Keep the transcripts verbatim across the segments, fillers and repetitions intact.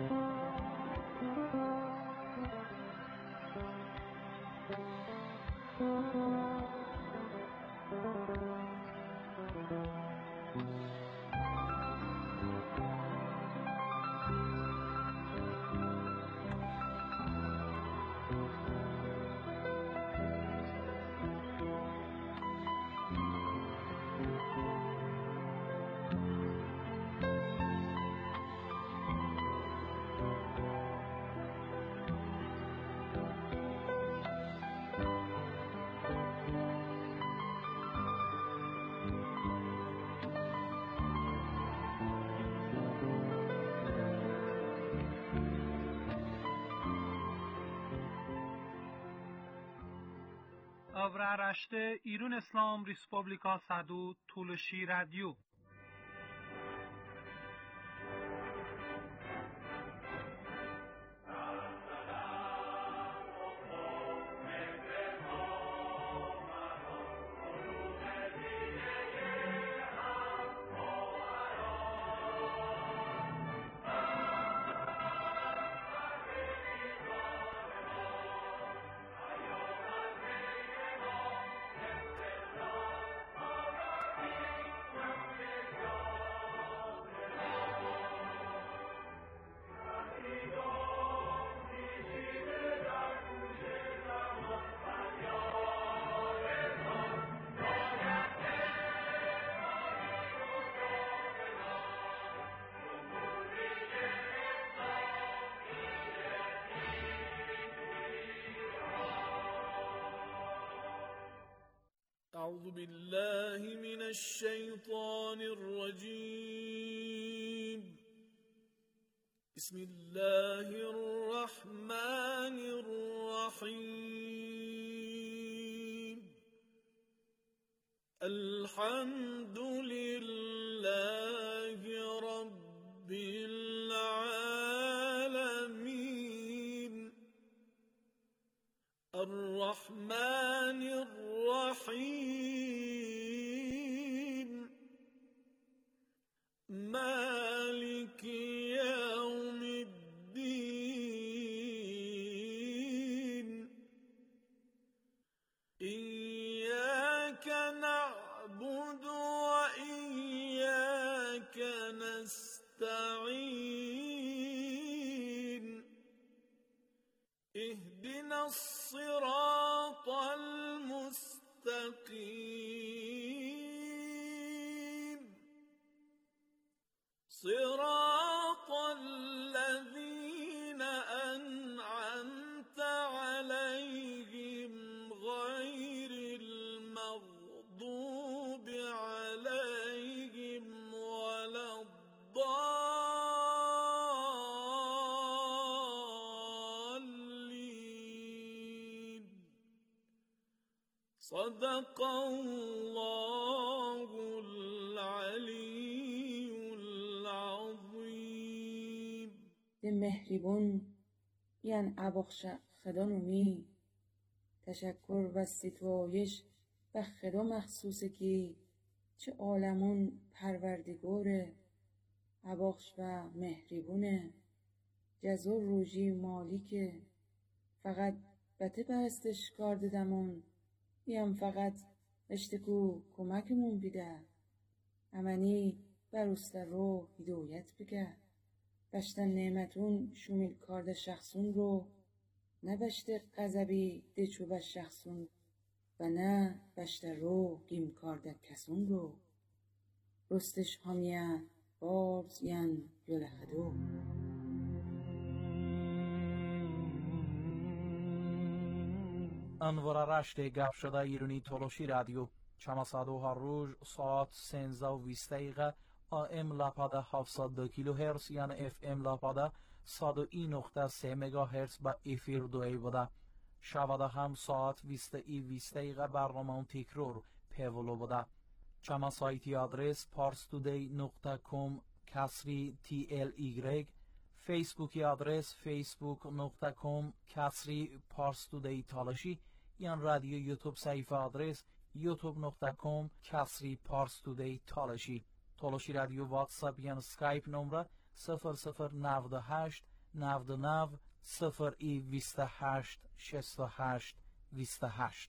Avraaraşte İran İslam Respublika Sadu Tuluşi Radyo. أعوذ بالله من الشيطان الرجيم. بسم الله الرحمن الرحيم. الحمد لله رب العالمين. الرحمن الرحيم. مالك يوم الدين. إياك نعبد وإياك نستعين. اهدنا الصراط المستقيم. صراط الذين أنعمت عليهم غير المغضوب عليهم ولا الضالين. صدق الله العلي العظيم. ده مهربون یعن ابخش خدا نومی تشکر و ستایش به خدا مخصوصه که چه عالمون پروردگاره، ابخش و مهربونه، جزور روژی مالکه. فقط بته پرستش کار ددمون یم فقط اشتکو کمکمون بیده. امنی بروست رو هدایت بگه. بشتن نعمتون شمیل کارده شخصون رو، نه بشته غضبی دچو به شخصون و نه بشته رو گیم کارده کسون رو. رستش همیه بارز ین یلخدو. انوار رشته گپ شده ایرانی تولوشی رادیو چماسادو هر روز ساعت سنزده و بیست دقیقه آم لپاده هفتصد و دو کیلو هرتز یعنی اف ام لپاده صد و یک نقطه سه مگا هرتز با افیر دوی بوده. شباده هم ساعت بیست ای بیست دقیقه برنامه تکرار پیولو بوده. چما سایتی آدرس parstoday نقطه com کسری تی ال ایگرگ، فیسبوکی آدرس facebook نقطه com کسری parstoday تالشی، یا رادیو یوتیوب صفحه آدرس youtube نقطه com کسری parstoday تالشی. تالشی رادیو واتساپ یا اسکایپ نمره صفر صفر نود و هشت نود و نه صفر ای بیست و هشت شصت و هشت بیست و هشت.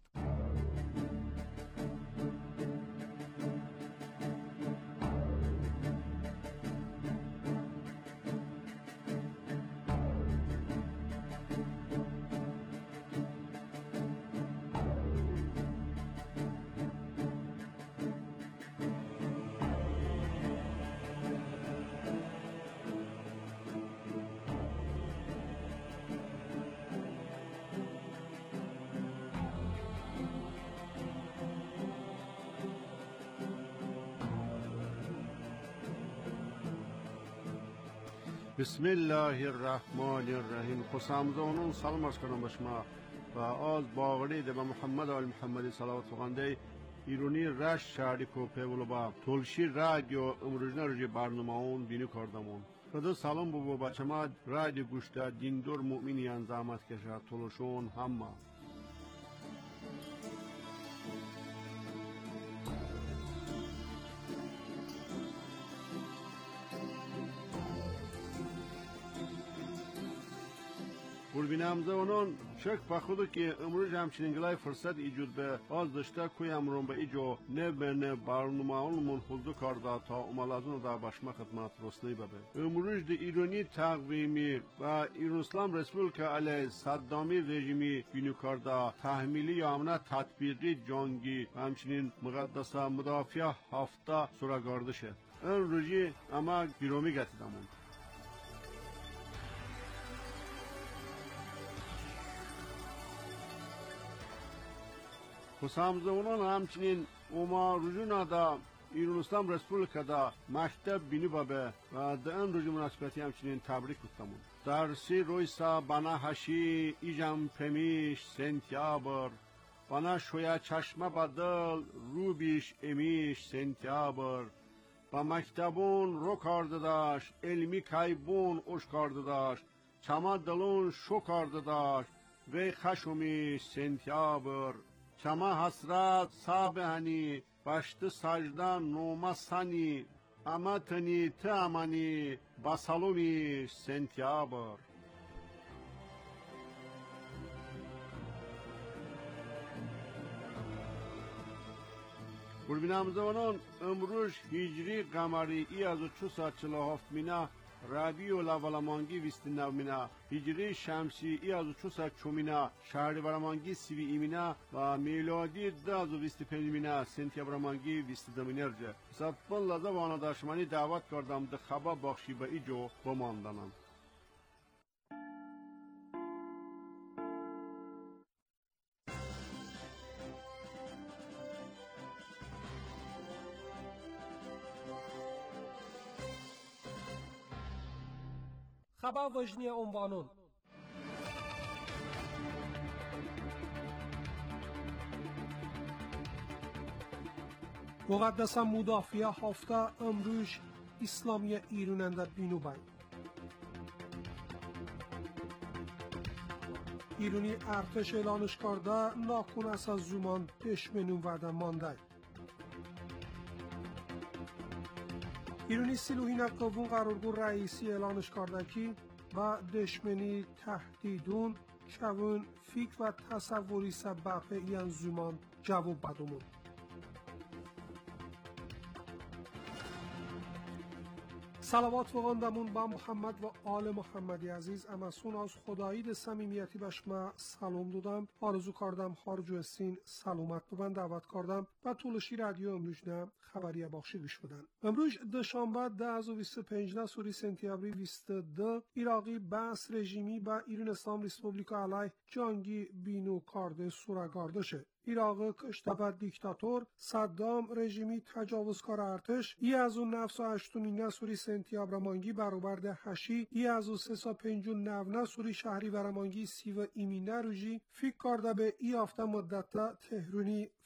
بسم الله الرحمن الرحیم. خوشامدونون سلام عرض کنم به شما و از باوری به محمد و محمدی صلوات خونده ایرانی رش شهری کوپه ولو با تولشی رادیو امروزنا روی برنامه اون بینی کردمون. خدا سلام بو بچه ما رادیو گوشته دیندور مؤمنیان زحمت کشه تولشون همه. بینم زونون شک بخودو که امروز همچنین گلای فرصت ایجاد به از داشته کوی امرون به ایجو نه برنه برنامه اونمون خودو کرده تا امالازون دا باشما خدمت رسنی ببه. امروز دی ایرانی تقویمی و ایران اسلام رسپولیکا علیه صدامی رژیمی بینو کرده تحمیلی یا امنه تطبیقی جنگی و همچنین مقدسه مدافع هفته سراغارده شد. این روزی اما گیرومی گتیدمون. خوشامدونان همچنین اوما رجوع دا ایران اسلام رسپولیکا دا مکتب بینی بابه و در این رجوع مناسبتی همچنین تبریک کردمون. در سی رویسا بنا هشی ایجام پمیش سنتیابر بنا شویا چشمه بدل روبیش امیش سنتیابر با مکتبون رو کرده داشت علمی کایبون اوش کرده داشت چما دلون شو کرده داشت وی خشومیش سنتیابر چما حسرت سابهنی باشت سجدان نوما سنی اما تنی تامنی بسالومی سنتیابر. ببینم زمانان امروز هجری قمری ای از چهارصد و چهل و هفت مینا ربیع الاول بیست و نه مینا هجری شمسی ای از چهارصد و چهار مینا شهریور سی و ای مینا و میلادی ده از بیست و پنج مینا سپتامبر بیست و دو مینا رجه سپن لازم وانا داشمانی دعوت کردم ده خبر بخشی به ایجو بماندنم. خبر وجنی عنوانون مقدس مدافع هفته امروز اسلامی ایران در بینوبای ایرانی ارتش اعلانش کرده ناکن از زمان دشمنون وعده مانده. ایرانی سیلوهین قوون قرارگو رئیسی اعلانش کرده که و دشمنی تهدیدون چون فکر و تصوری سبب این زمان جواب بدمون. صلوات فقاندمون با محمد و آل محمدی عزیز امسون از خدایید صمیمیتی بشما سلام دادم آرزو کردم هر سین سلامت ببند دعوت کردم و طولشی رادیو امروز نه خبری بخشی گوش بدن. امروز دوشنبه ده از بیست و پنج سوری سپتامبر بیست و دو عراقی بس رژیمی با ایران اسلام ریسپوبلیکا علیه جنگی بینو کرده سوراگارده شد. عراق کشته دیکتاتور صدام رژیمی تجاوزکار ارتش ای از اون نفس و هشتونی نسوری سپتامبر مانگی برابر ده هشی ای از اون سه سا پنجون نو نسوری شهری ورمانگی سی و ایمینه روژی فکر کرده به ای هفته مدت تهرونی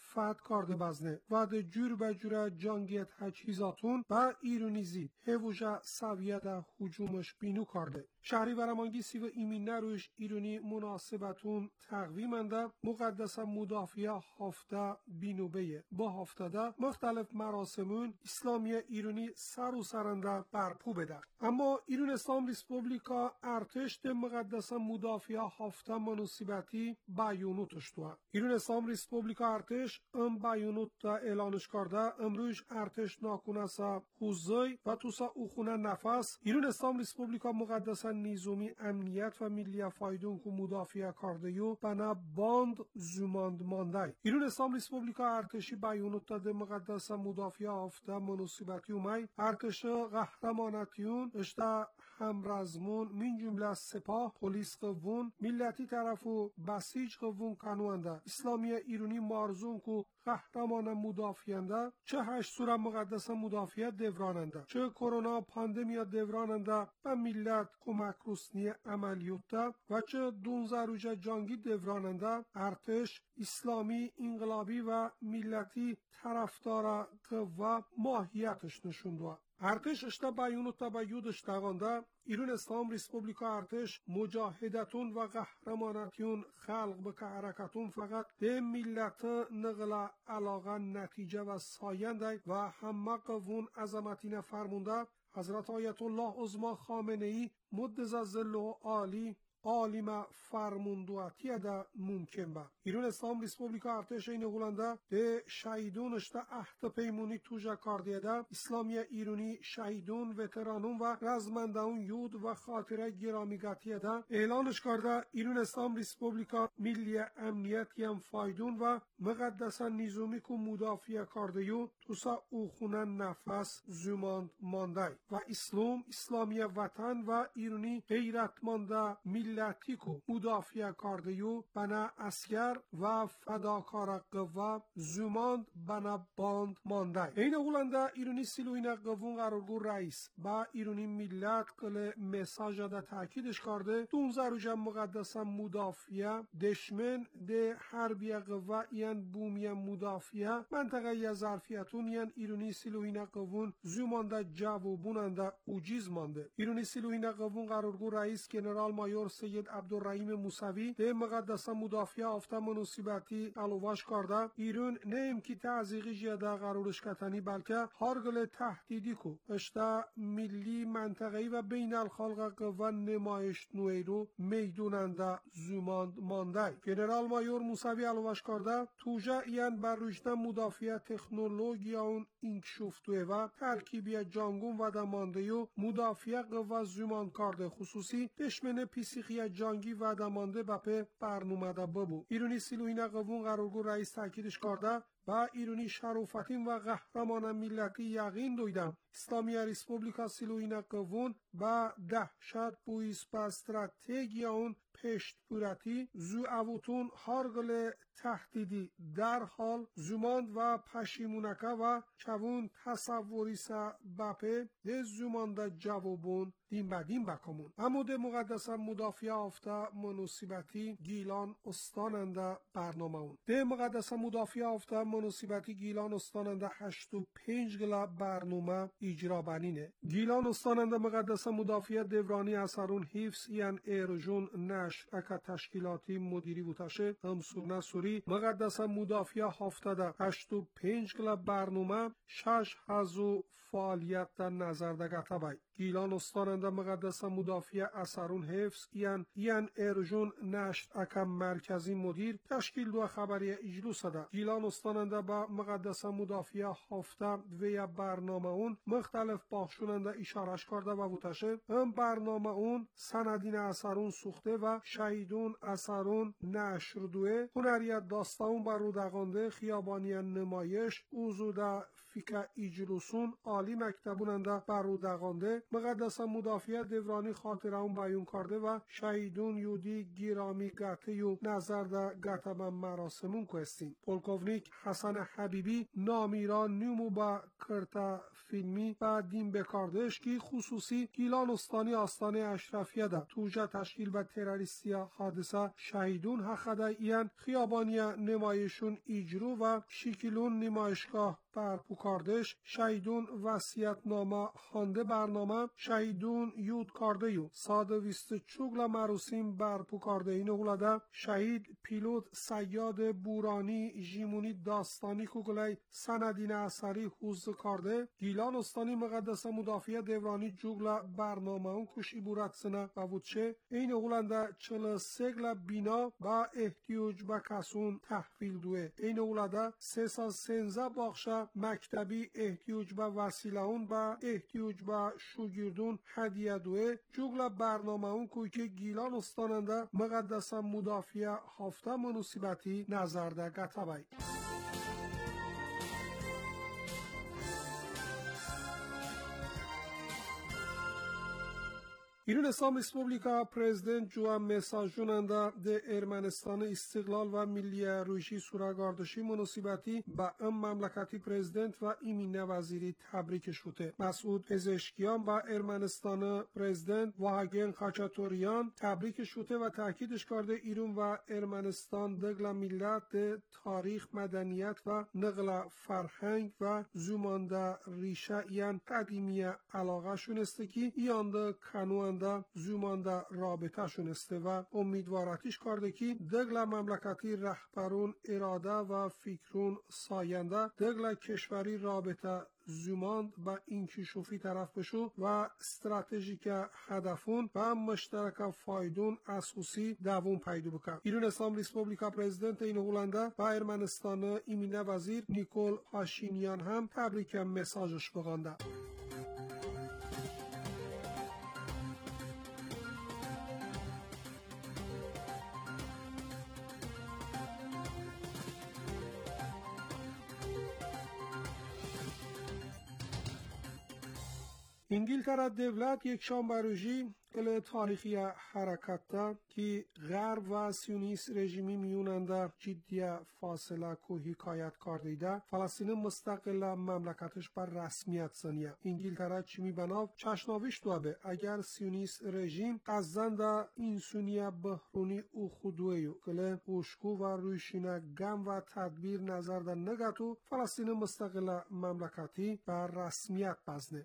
فت کارده بزنه و ده جور به جور جنگیت تجهیزاتون و ایرونیزی هفوژا سویه ده حجومش بینو کارده. شهری ورمانگیسی و ایمین نروش ایرونی مناسبتون تقویمنده مقدس مدافعه هفته بینوبه با هفته ده مختلف مراسمون اسلامی ایرونی سر و سرنده برپو بده. اما ایران اسلام ریسپوبلیکا ارتش ده مقدس مدافعه هفته مناسبتی بیانوتش دوه. ایران اسلام ریسپوبلیکا ارتش ام بیانوت ده اعلانش کرده امروز ارتش ناکونسا حوزی و توسا اوخونه نفس ایران اسلام ریسپوبلیکا مقدس نیزومی امنیت و ملی فایدون که مدافعه کرده یو بنا باند زماند مانده. ایران اسلام ریسپوبلیکا ارتشی بیانوت ده مقدس مدافعه هفته مناسبتی اومی ارتش قهرمانتیون اشتا همرزمون من جمله سپاه پلیس قوون ملتی طرفو بسیج قوون کنونده اسلامی ایرانی مارزون کو قهرمان مدافعینده چه هشت سوره مقدس مدافعه دوراننده چه کرونا پاندمیا دوراننده و ملت کمک رسنی عملیوته و چه دونزه روژه جنگی دوراننده ارتش اسلامی انقلابی و ملتی طرفدار قوه ماهیتش نشونده. ارتش اشتا بیانوت تا بیودش تاغانده ایران اسلام ریسپوبلیکا ارتش مجاهدتون و قهرمانتیون خلق بکه حرکتون فقط ده ملت نقل علاقه نتیجه و ساینده و همه قوون عظمتین فرمونده حضرت آیت الله عظما خامنه ای مدز ظله عالی عالم فرموندواتی ده ممکن با. ایران اسلام ریسپوبلیکا ارتش این اغلنده ده شهیدون اشتا احت پیمونی توجه کاردیه ده اسلامی ایرانی شهیدون وترانون و رزمندهون یود و خاطره گرامیگاتیه ده اعلانش کرده ایران اسلام ریسپوبلیکا ملی امنیتی هم فایدون و مقدسا نیزومی که مدافعه کاردیو توسا اوخونه نفس زماند مانده و اسلام اسلامی وطن و ایرانی غیرتمانده ملتی کو مدافعه کاردیو بنا اسکر و فداکار قوه زماند بنا باند مانده. این اولنده ایرانی سیلوین قوون قرارگو رئیس با ایرانی ملت قل مساج ده تاکیدش کرده دونزه روژه مقدس مدافعه دشمن ده حربی قوه این بومی مدافعه منطقه یا ظرفیتون این ایرانی سیلوین قوون زمانده جوابوننده اوجیز مانده. ایرانی سیلوین قوون قرارگو رئیس جنرال مایور سید عبدالرحیم موسوی به مقدس مدافعه هفته مناسبتی علواش کرده ایران نه امکی تعزیقی جیده قرارش کتنی بلکه هرگل تهدیدی کو اشتا ملی منطقه‌ای و بین الخلق قوه نمایش نوی رو میدوننده زماند مانده. جنرال مایور موسوی علواش کرده توجه این بر رشد مدافعه تکنولوژی اون انکشفتوه و ترکیبی جانگون و دمانده و مدافعه قوه زمان کرده خصوصی دشمن پیسیخی جانگی و دمانده بپه برنامه ده ببو. ایرانی سیلوین قوون قرارگو رئیس تاکیدش کرده و ایرانی شرفتین و قهرمان ملتی یقین دویدم اسلامی ریسپوبلیکا سیلوین قوون با دهشت بویس با استراتژی اون پشت پورتی زو اوتون هرگل تهدیدی در حال زماند و پشیمونکه و چوون تصوری سا بپه ده زمانده جوابون دیم بدیم بکمون. امود مقدس مدافعه هفته مناسبتی گیلان استاننده برنامه اون. ده مقدس مدافعه هفته مناسبتی گیلان استاننده هشت و پنج گلا برنامه اجرا بنینه. گیلان استاننده مقدس مدافعه دورانی اثرون حفظ یعن ایرجون نشر اکا تشکیلاتی مدیری بوتاشه همسور نسوری مقدس مدافعه هفته ده هشت و پنج گلا برنامه شش هزو فعالیت در نظر دگته بای. گیلان استاننده مقدس مدافعه اثرون حفظ یعن یعن ایرجون نشر اکا مرکزی مدیر تشکیل دو خبری اجلوس ده. گیلان استاننده با مقدس مدافعه هفته و برنامه اون مختلف باخشوننده اشارش کرده و بوتشه هم برنامه اون سندین اثرون سوخته و شهیدون اثرون نشر دوه هنریت داستاون بر رودغانده خیابانی نمایش اوزوده فیکا ایجلوسون عالی مکتبوننده برودغانده مقدسه مدافع دورانی خاطره اون بیان کرده و شهیدون یودی گیرامی گته و نظر در گته به مراسمون کوستین. پولکوونیک حسن حبیبی نامیران نیومو با کرتا فیلمی و دین بکاردش که خصوصی گیلان استانی آستانه اشرفیه ده توجه تشکیل و تروریستی حادثه شهیدون حقده این خیابانی نمایشون ایجرو و شیکیلون نمایشگاه برپو کاردش شهیدون وصیت‌نامه خوانده برنامه شهیدون یود کارده یو ساد ویست چوگل مراسم برپو کارده این اغلده شهید پیلوت سیاد بورانی جیمونی داستانی کوگلای سندین اثری حوز کارده گیلان استانی مقدس مدافع دورانی جوگل برنامه اون کشی بورتسنه و وچه این اغلنده چل سگل بینا با احتیاج به کسون تحویل دوه این اغلده سه سال سنزه باخشه مکتبی احتیاج به وسیله اون با احتیاج به شوگیردون هدیه دوه جوگل برنامه اون کوی که گیلان استاننده مقدس مدافع هفته مناسبتی نظر ده گتبای. ایران اسلام ریسپوبلیکا پرزیدنت جوان مساجوننده ده ارمنستان استقلال و ملی روشی سوراگاردشی مناسبتی با ام مملکتی پرزیدنت و ایمینه وزیری تبریک شده. مسعود پزشکیان با ارمنستان پرزیدنت واگن خاچاتوریان تبریک شده و تاکیدش کرده ایران و ارمنستان دگل ملت ده تاریخ مدنیت و نقل فرهنگ و زمانده ریشه این قدیمی علاقه شونسته که ایانده کنوان ده زومانده رابطه شونسته و امیدوارتیش کرده که دگل مملکتی رهبرون اراده و فکرون ساینده دگل کشوری رابطه زوماند با انکشافی طرف بشو و استراتژیک هدفون و مشترک فایدون اساسی دوام پیدا بکن. ایران اسلام ریسپوبلیکا پرزیدنت این هولنده و ارمنستان ایمینه وزیر نیکول پاشینیان هم تبریک مساجش بخوانده. انگلترا دولت یک شنبه روزی کل تاریخی حرکت ده که غرب و سیونیست رژیمی میوننده جدی فاصله کو حکایت کرده فلسطین مستقل مملکتش بر رسمیت سنیه. انگلترا چی میبناو چشناویش دوابه اگر سیونیست رژیم قزنده اینسونیه بحرونی او خودویو کل اوشکو و رویشینه گم و تدبیر نظر ده نگتو فلسطین مستقل مملکتی بر رسمیت بزنه.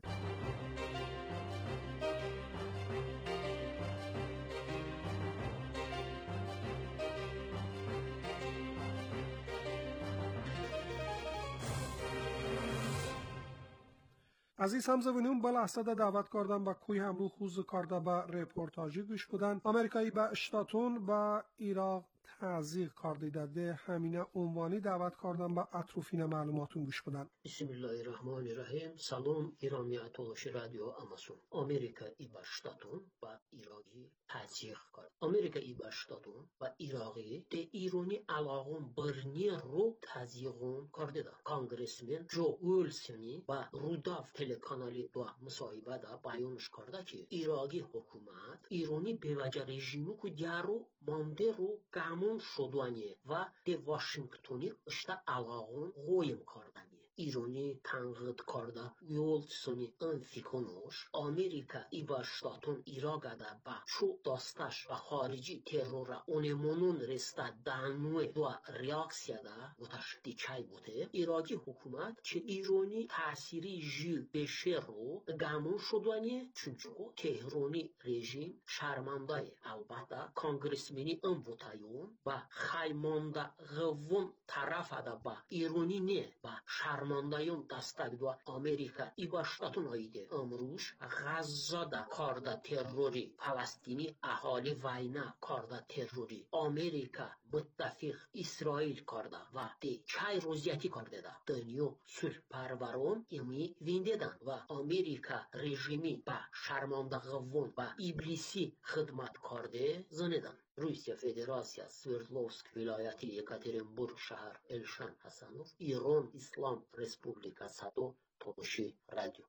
عزیز همزبانیون با لحظه دعوت کردم با کوی همرو خوز کرده با رپورتاجی گوش بودن. امریکایی با اشتاتون با عراق تعزیق کرده ده همینه عنوانی دعوت کردم با اطروفین معلوماتون گوش بدن. بسم الله الرحمن الرحیم. سلام ایرانی اتولوشی رادیو امازون. امریکا ای با اشتاتون و عراقی تعزیق کرد. امریکا ای با اشتاتون و عراقی ده ایرانی علاقون برنی رو تعزیقون کرده ده. کانگرسمن جو ویلسونی و روداف تلکانالی دو مصاحبه ده بیانش کرده که عراقی حکومت ایرانی به وجه رژیمی که دیارو مانده رو گمون شدوانیه و ده واشنگتونی اشتا علاقون قویم کردنیه. ایرانی تنقید کرده ویلسونی انفیکنوش امریکا ای با اشتاتون عراق ده با چو داستش و خارجی ترور اونمونون رسته دانوه دو ریاکسیه ده بودش دیچای بوده. عراقی حکومت که ایرانی تأثیری جی بشه رو گمون شدوانیه چونچو تهرانی رژیم شرمنده البته کانگرسمنی ام بوتایون و خیمانده غوون طرف ده با ایرانی نه با شرمندهیون دستک دو امریکا ای با اشتاتون هایده امروش غزه ده کارده تروری فلسطینی اهالی وینا کارده تروری امریکا متفق اسرائیل کرده و دی چای روزیتی کرده ده دنیو صلح پرورون ایمی وینده دن و امریکا رژیمی با شرمنده غوون و ابلیسی خدمت کرده زندن. روسیه فدراسیا سوردلوفسک ولایتی یکاترینبورگ شهر الشان حسنوف ایران اسلام республика Садо Толоши радио.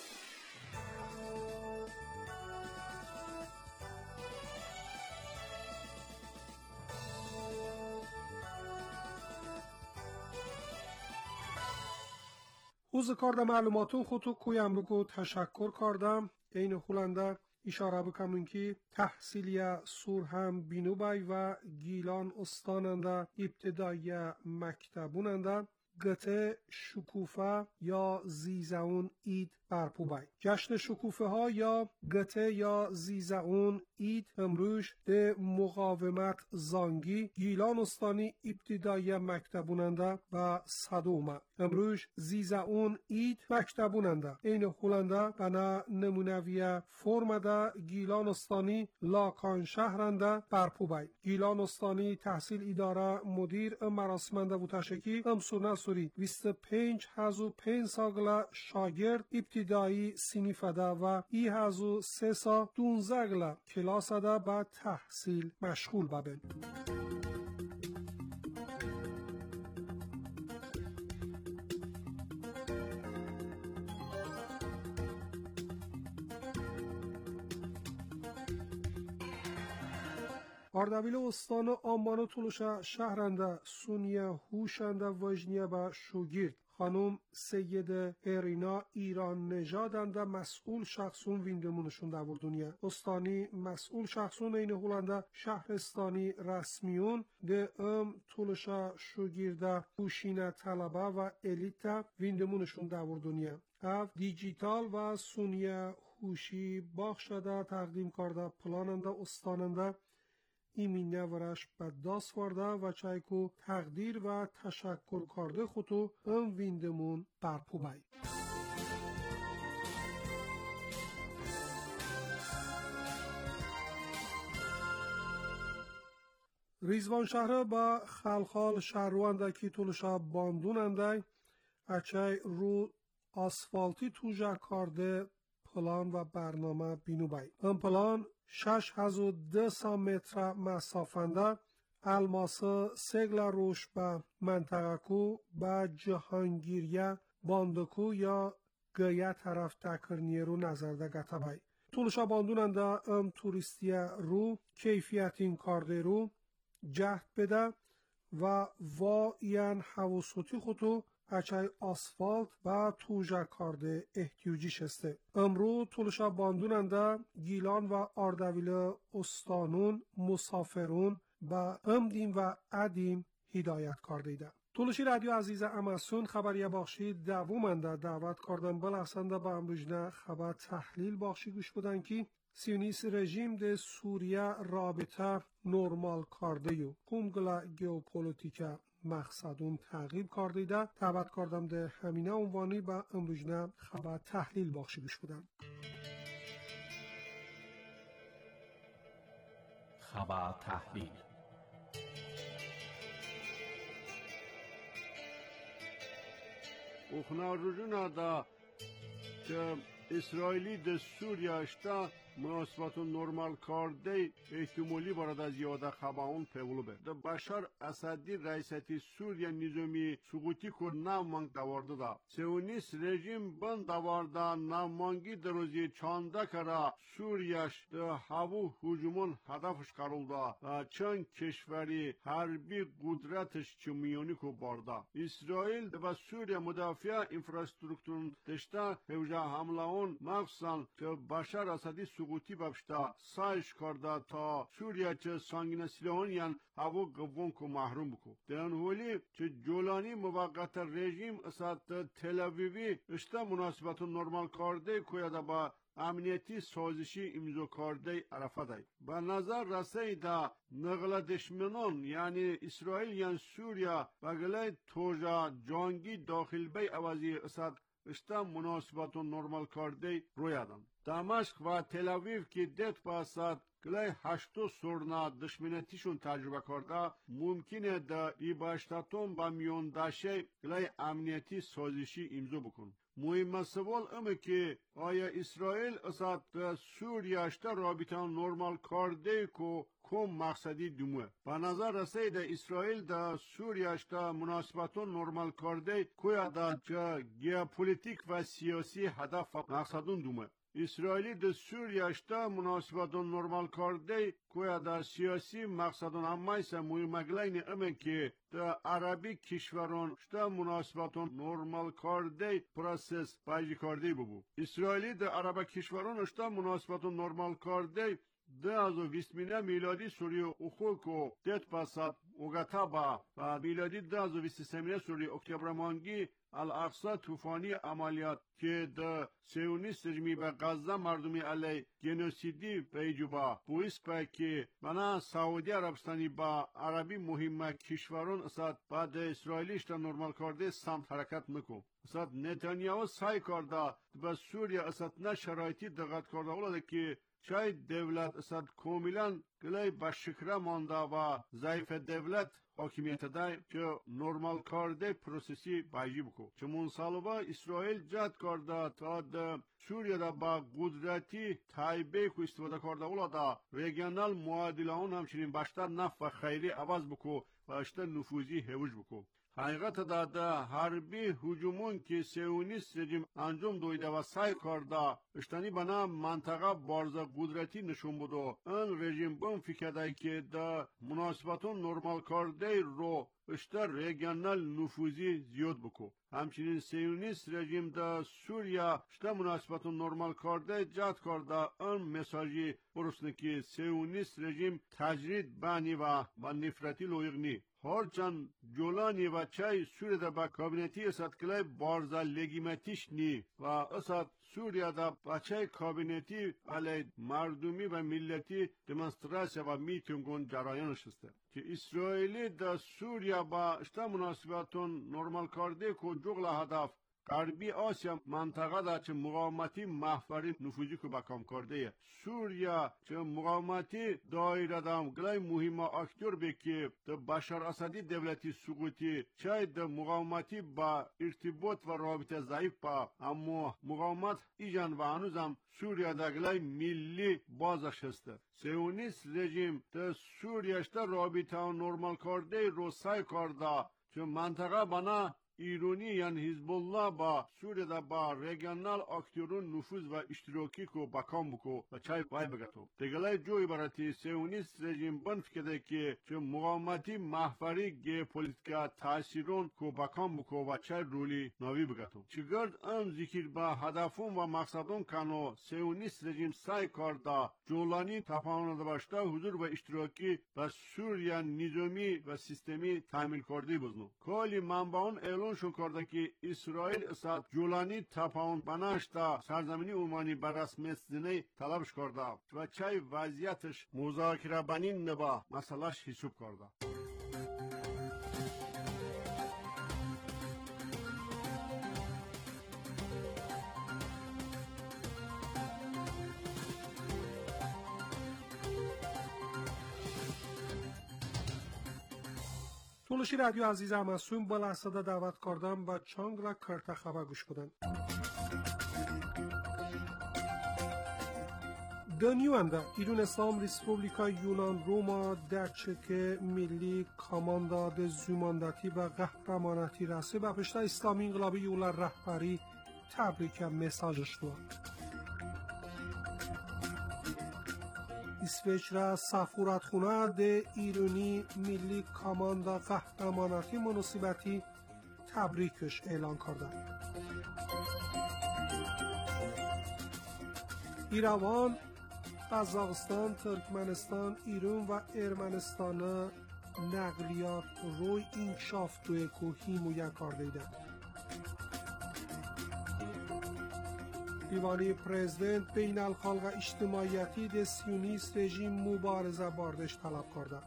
Uz karda ma'lumotun xutu ko'yam ruku tashakkur kardam. Eyni xulanda ishora bikamun ki tahsiliya surham binubay va Gilan ustananda ibtidaiya maktabunanda گته شکوفه یا زیزاون اید برپوبای. جشن شکوفه ها یا گته یا زیزاون اید امروز ده مقاومت زانگی گیلان استانی ابتدایی مکتبوننده و صدومه. امروز زیزاون اید مکتبوننده. این هولنده بنا نمونویه فرم ده گیلان استانی لاکان شهرنده برپوبای. گیلان استانی تحصیل اداره مدیر مراسمنده و تشکی امسونه سوری بیست و پنج هزار و پنج ساگل شاگرد ابتدایی سینیفده و ای هزار و سیصد و دونزده کلاس ده به تحصیل مشغول ببن. اردبیل استان آمبان و طولوشه شهرنده سونیه هوشنده وجنیه به شوگیرد خانم سید ارینا ایران نژادنده مسئول شخصون ویندمونشون در دنیا استانی مسئول شخصون این هولنده شهرستانی رسمیون ده ام طولوشه شوگیرده هوشینه طلبه و الیت ویندمونشون در دنیا اف دیجیتال و سونیه هوشی باخ شده تقدیم کرده پلاننده استاننده ایمینه ورش به داست ورده و چایکو تقدیر و تشکر کرده خودو ام ویندمون برپو بای. ریزوان شهر با خلخال شهروانده کی طولشا باندوننده اچای رو آسفالتی توجه کرده پلان و برنامه بینو بای. ام پلان شش هزار و دویست متر مسافنده الماس سگل روش به منطقه کو به جهانگیریه باندکو یا گیه طرف تکرنیه رو نظرده گته بای. طولشا باندوننده ام توریستیه رو کیفیت این کارده رو جهد بده و وا این حواسوتی خودو اچای آسفالت و توجه کارده احتیوجی شسته. امرو طولشا باندوننده گیلان و اردویل استانون مسافرون با امدین و ادیم هدایت کرده ده. طولشی رادیو عزیز امسون خبریه باخشی دوومنده دعوت کردن بلحسنده با امروجنه خبر تحلیل باخشی گوش بودن که سیونیست رژیم ده سوریه رابطه نورمال کرده یو قومگلا گیوپولیتیکه مقصدون تعقیب کرده ده دعوت کردم ده همینه عنوانی با امروجنه خبر تحلیل باخشی گوش بودن. خبر تحلیل اوخنا روزونا دا که اسرائیلی ده سوریه اشتا مناسبات نورمال کرده احتمالی بارد از یاده خباون پولو به ده بشار اسدی رئیستی سوریه نظامی سقوطی کرد نامانگ دوارده دا سیونیست رژیم بند دوارده نامانگی در روزی چانده کرا سوریهش ده هاو هجومون هدفش قرولده چند کشوری حربی قدرتش چمیونی کو بارده اسرائیل ده سوریه مدافع انفراسترکتورن دشته هوجه حمله اون مخصوصا که بشار اسدی سقوطی بابشتا سایش کرده تا سوریه چه سانگین سیلون یان هاو گوون کو محروم بکو دن ولی چه جولانی موقت رژیم اسات تل اویوی اشتا مناسبت نرمال کرده کویا با امنیتی سازشی امضا کرده عرفه به نظر رسید نقل دشمنان یعنی اسرائیل یان سوریه بغله توجا جانگی داخل بی اوازی اسات اشتا مناسبت نرمال کرده رویدن دمشق و تل اویو که دت پاسد گلای هشتو سورنا دشمنتیشون تجربه کرده ممکنه دا ای باشتاتون با میون داشه گلای امنیتی سازشی امضا بکن مهم سوال امه که آیا اسرائیل اصاد سوریه اشتا رابطان نورمال کرده که کم مقصدی دومه. به نظر رسید اسرائیل دا سوریه اشتا مناسبتون نورمال کرده که دا جا گیاپولیتیک و سیاسی هدف مقصدون دومه. اسرائیلی د سوریه اشتا مناسبتون نورمال کرده که دا سیاسی مقصدون همایسا مهمگلین امه که دا عربی کشوران شتا مناسبتون نورمال کرده پروسس بایجی کرده ببو. اسرائیلی دا عربی کشوران شتا مناسبتون نورمال کرده ده از بیست میلادی سوریه اوخوکو دت پاسات اوگاتابا و میلادی ده از بیست سه سوریه اکتبرمانگی الاقصا طوفانی عملیات که ده سیونیست رژیمی به غزه مردمی علی گنوسیدی پیجوبا بویس پا که بنا سعودی عربستانی با عربی مهمه کشوران اساد بعد اسرائیلیش تا نورمال کرده سمت حرکت میکن. اساد نتانیاهو سعی کرده به سوریه اساد نه شرایطی دقت کرده اولاده که چای دولت اساد کاملا گلای بشکره مانده و ضعیف دولت حاکمیت دای که نورمال کرده پروسسی بایجی بکو. چمون سالوبا اسرائیل جد کرده تا ده سوریه دا با قدرتی تایبه کو استفاده کرده اولا دا ریگنال معادله اون همچنین بشتر نف و خیری عوض بکو و اشتر نفوذی هوش بکو. حقیقت داده حربی هجومون که سیونیست رژیم انجام دویده و سعی کرده اشتانی بنا منطقه بارز قدرتی نشون بودو این رژیم بون فکرده که ده مناسبتون نورمال کرده رو اشتر ریگنال نفوذی زیاد بکو. همچنین سیونیست رژیم ده سوریه اشتر مناسبتون نورمال کرده جد کرده این مساجی برسنه که سیونیست رژیم تجرید بانی و با نفرتی لویق نی. هرچند جولانی و چای سوریه دا با کابینتی اساد کلای بارزا لگیمتیش نی و اساد سوریه دا با چای کابینتی علی مردمی و ملتی دمونستراسیا و میتینگون جرایانش است که اسرائیلی دا سوریه با اشتا مناسبتون نورمال کرده که جغل هدف غربی آسیا منطقه دا چه مقاومتی محوری نفوذی که بکام کرده سوریه چه مقاومتی دایره دام گلای مهم اکتور بکی ده بشار اسدی دولتی سقوطی چای ده مقاومتی با ارتباط و رابطه ضعیف با اما مقاومت ایجان و هنوزم سوریه دا گلای ملی بازش هسته. سیونیست رژیم ده سوریه اشتا رابطه نورمال کرده رو سعی کرده چه منطقه بنا ایرانی یعنی حزب الله با سوریه دا با ریگنال اکتورون نفوذ و اشتراکی کو بکام بکو و چای پای بگتو. دگلای جو عبارتی سیونیست رژیم بند فکرده که چه مقاومتی محوری گه پولیتیکا تاثیرون کو بکام بکو و چای رولی ناوی بگتو. چگرد ان ذکر با هدفون و مقصدون کنو سیونیست رژیم سعی کرده جولانی تفاهم داشته حضور و اشتراکی و سوریه نظامی و سیستمی تامین کرده بزنو. کلی منبعون اعلان شون کرده که اسرائیل اساد جولانی تفاهم بناشتا سرزمینی عمانی بر رسم زنه طلبش کرده و چای وضعیتش مذاکره بنین نبا مسئلهش حساب کرده. تولشی رادیو عزیز اماسون با لحظه دعوت کردم و چانگ را کرتا خبر گوش کدن. دانیواندا ایران اسلام ریسپوبلیکا یونان روما در چک ملی کامانداد زومانداتی و قهرماناتی راسته و پشت اسلامی انقلابی یولار رهبری تبریک مساجش داد. اسویچرا سفارتخانه ده ایرانی ملی کاماندا قهرماناتی مناسبتی تبریکش اعلان کرده. ایروان، قزاقستان، ترکمنستان، ایران و ارمنستان نقلیات روی انکشاف توی کوهی مویا کرده. دیوانی پرزیدنت بین الخلق اجتماعیتی ده سیونیست رژیم مبارزه باردش طلب کرده.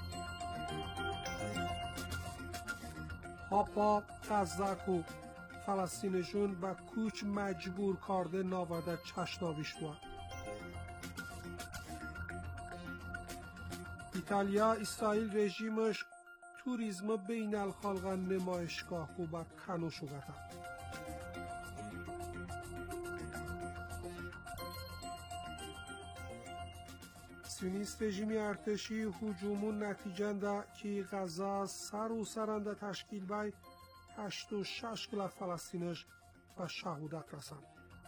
هاپا قزاقو فلسطینشون به کوچ مجبور کرده نواده چشناویش دو. ایتالیا اسرائیل رژیمش توریسم بین الخلق نمایشگاه و با کنوشو گرده. سیونیست رژیمی ارتشی هجومون نتیجنده که غزه سر و سرنده تشکیل بای هشت و شش گل فلسطینش و شهودت رسند.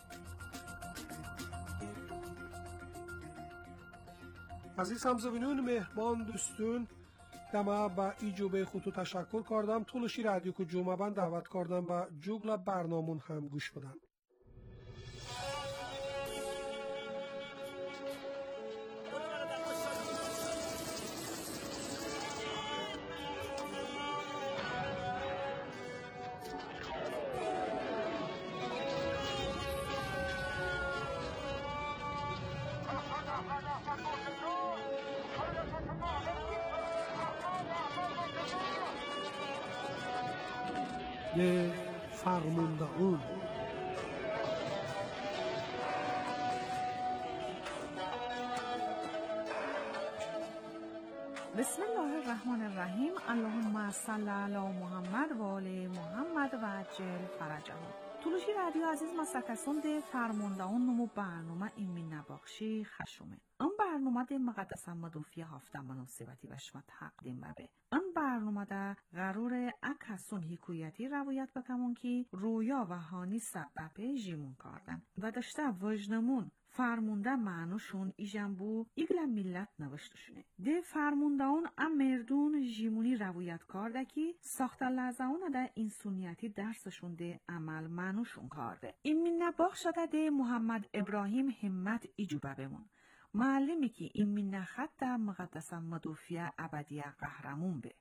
عزیز همزبینون مهربان دوستون دما با ایجوبه خودتو تشکر کردم. طولشی رادیو کو جمعه بند دعوت کردم با جوگل برنامون هم گوش بدن. به فرماندهان. بسم الله الرحمن الرحیم. اللهم صل علی محمد و آل محمد و عجل فرجهم. طولشی رادیو عزیز مسکسون ده فرماندهان نمو برنامه ایمی نباخشی خشومه. این برنامه ده مقدس مدوفی هفته مناسبتی بشما تقدیم ببه. این برنامه ده قرار اکسون حکویتی روایت بکمون که رویا و هانی سبب جیمون کردن و داشته وجنمون فرمونده معنوشون ایجن بو ایگل ملت نوشتشونه. ده فرمونده اون امردون جیمونی روایت کرده که ساخت لحظه ده انسانیتی درسشون ده عمل معنوشون کرده. این من نباخ شده ده محمد ابراهیم همت ایجوبه بمون. معلمی که این من نخط ده مقدس مدوفیه ابدیه قهرمون به.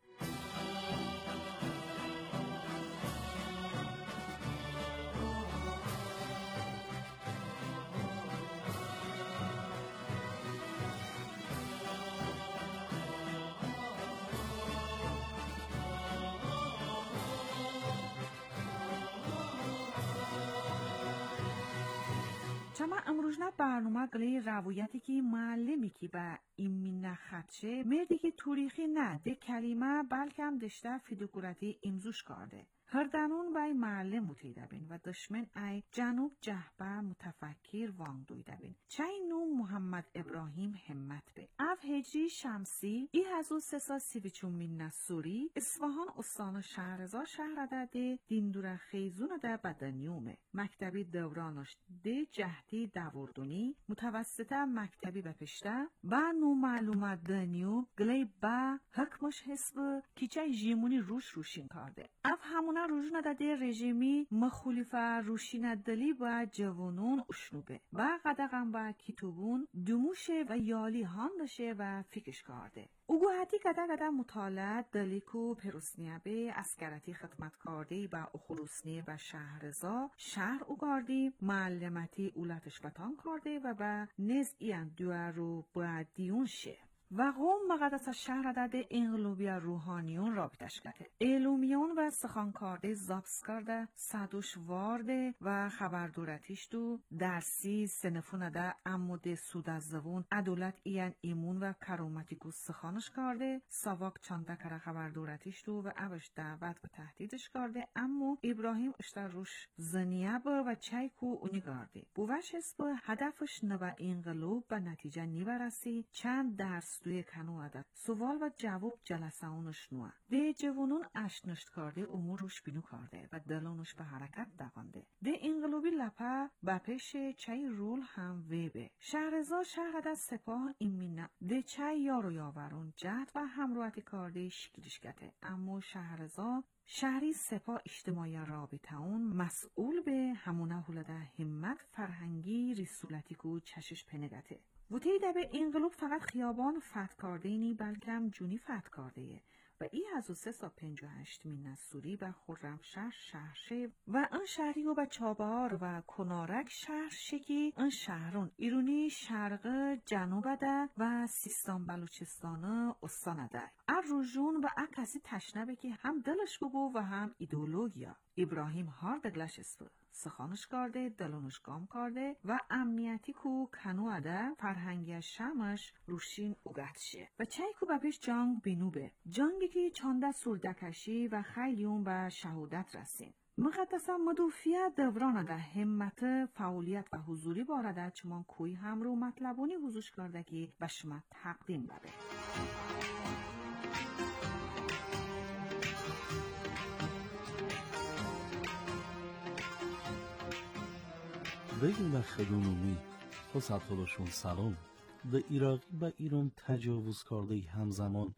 چما امروزنا برنامه گلی روایتی که معلمی که با این من خدشه مردی که توریخی نه ده کلمه بلکه هم دشته فیدوکوراتی امزوش کرده. هر دنون بای معلم بوده بین و دشمن ای جنوب جهبه متفکر وانگ دویده بین. چای نو محمد ابراهیم همت به. اف هجری شمسی ای هزو سسا سیویچون من نسوری اصفهان استان شهرزا شهر ده دیندور خیزون ده بدنیومه. مکتبی دورانش ده جهدی دوردونی متوسطه مکتبی بپشته با نو معلومات دنیو گلی با حکمش حسب کیچه جیمونی روش روشین کرده. اف همونه روشون داده رژیمی مخالف روشین دلی با جوانون اشنوبه با قدقم با کتابون دموشه و یالی هاندشه و فکرش کرده. اوگوهاتی کده کده مطالعه دلیکو پروسنیابه اسکراتی خدمت کرده با اخروسنی و شهرزا شهر اوگاردی معلمتی اولتش بطان کرده و با نز این دوارو با دیون شه. و قوم مقدس شهر داده انقلوبیا روحانیون رابطش کرده. ایلومیون و سخانکارده زابس کرده صدوش وارده و خبردورتیش دو درسی سنفون ده اموده سود از زبون عدولت این ایمون و کرومتیکو سخانش کرده ساواک چانده کره خبردورتیش دو و اوش دعوت و تهدیدش کرده اما ابراهیم اشتر روش زنیب و چایکو اونی گارده. بوش حسب هدفش نبا انقلوب و نتیجه نیبرسی چند درس دوی کنو عدد سوال و جواب جلسه اونش نوه ده جوانون اشنشت کرده امور روش بینو کرده و دلونش به حرکت دوانده ده انقلوبی لپه بپش چای رول هم ویبه شهرزا شهر ده سپاه ایمینه ده چای یارو یاورون جهد و همروحتی کرده شکلش گته اما شهرزا شهری سپاه اجتماعی رابطه اون مسئول به همونه هولده همت فرهنگی رسولتی کو چشش پنگته بوتی دبه انقلوب فقط خیابان فتح کرده نی بلکه هم جونی فتح کرده و ای از و سه سا پنج و هشت می نسوری و خرمشهر شهرشه و ان شهری و با چابار و کنارک شهر شکی ان شهرون ایرونی شرق جنوب ده و سیستان بلوچستان استان ده ار روژون و ار کسی تشنبه که هم دلش بگو و هم ایدولوگیا ابراهیم هار دگلش اسفه سخانش کرده دلونش گام کرده و امنیتی کو کنو اده فرهنگی شمش روشین اوگتشه و چای کو بپیش جنگ بینوبه جنگی که چانده سردکشی و خیلیون به شهودت رسیم مقدسا مدوفیه دوران ده همت فعالیت و حضوری بارده چمان کوی هم رو مطلبونی حضوش کرده که بشما تقدیم بده. بگیم به خدمومی خسطلاشون سلام. به ایراقی به ایران تجاوز کرده همزمان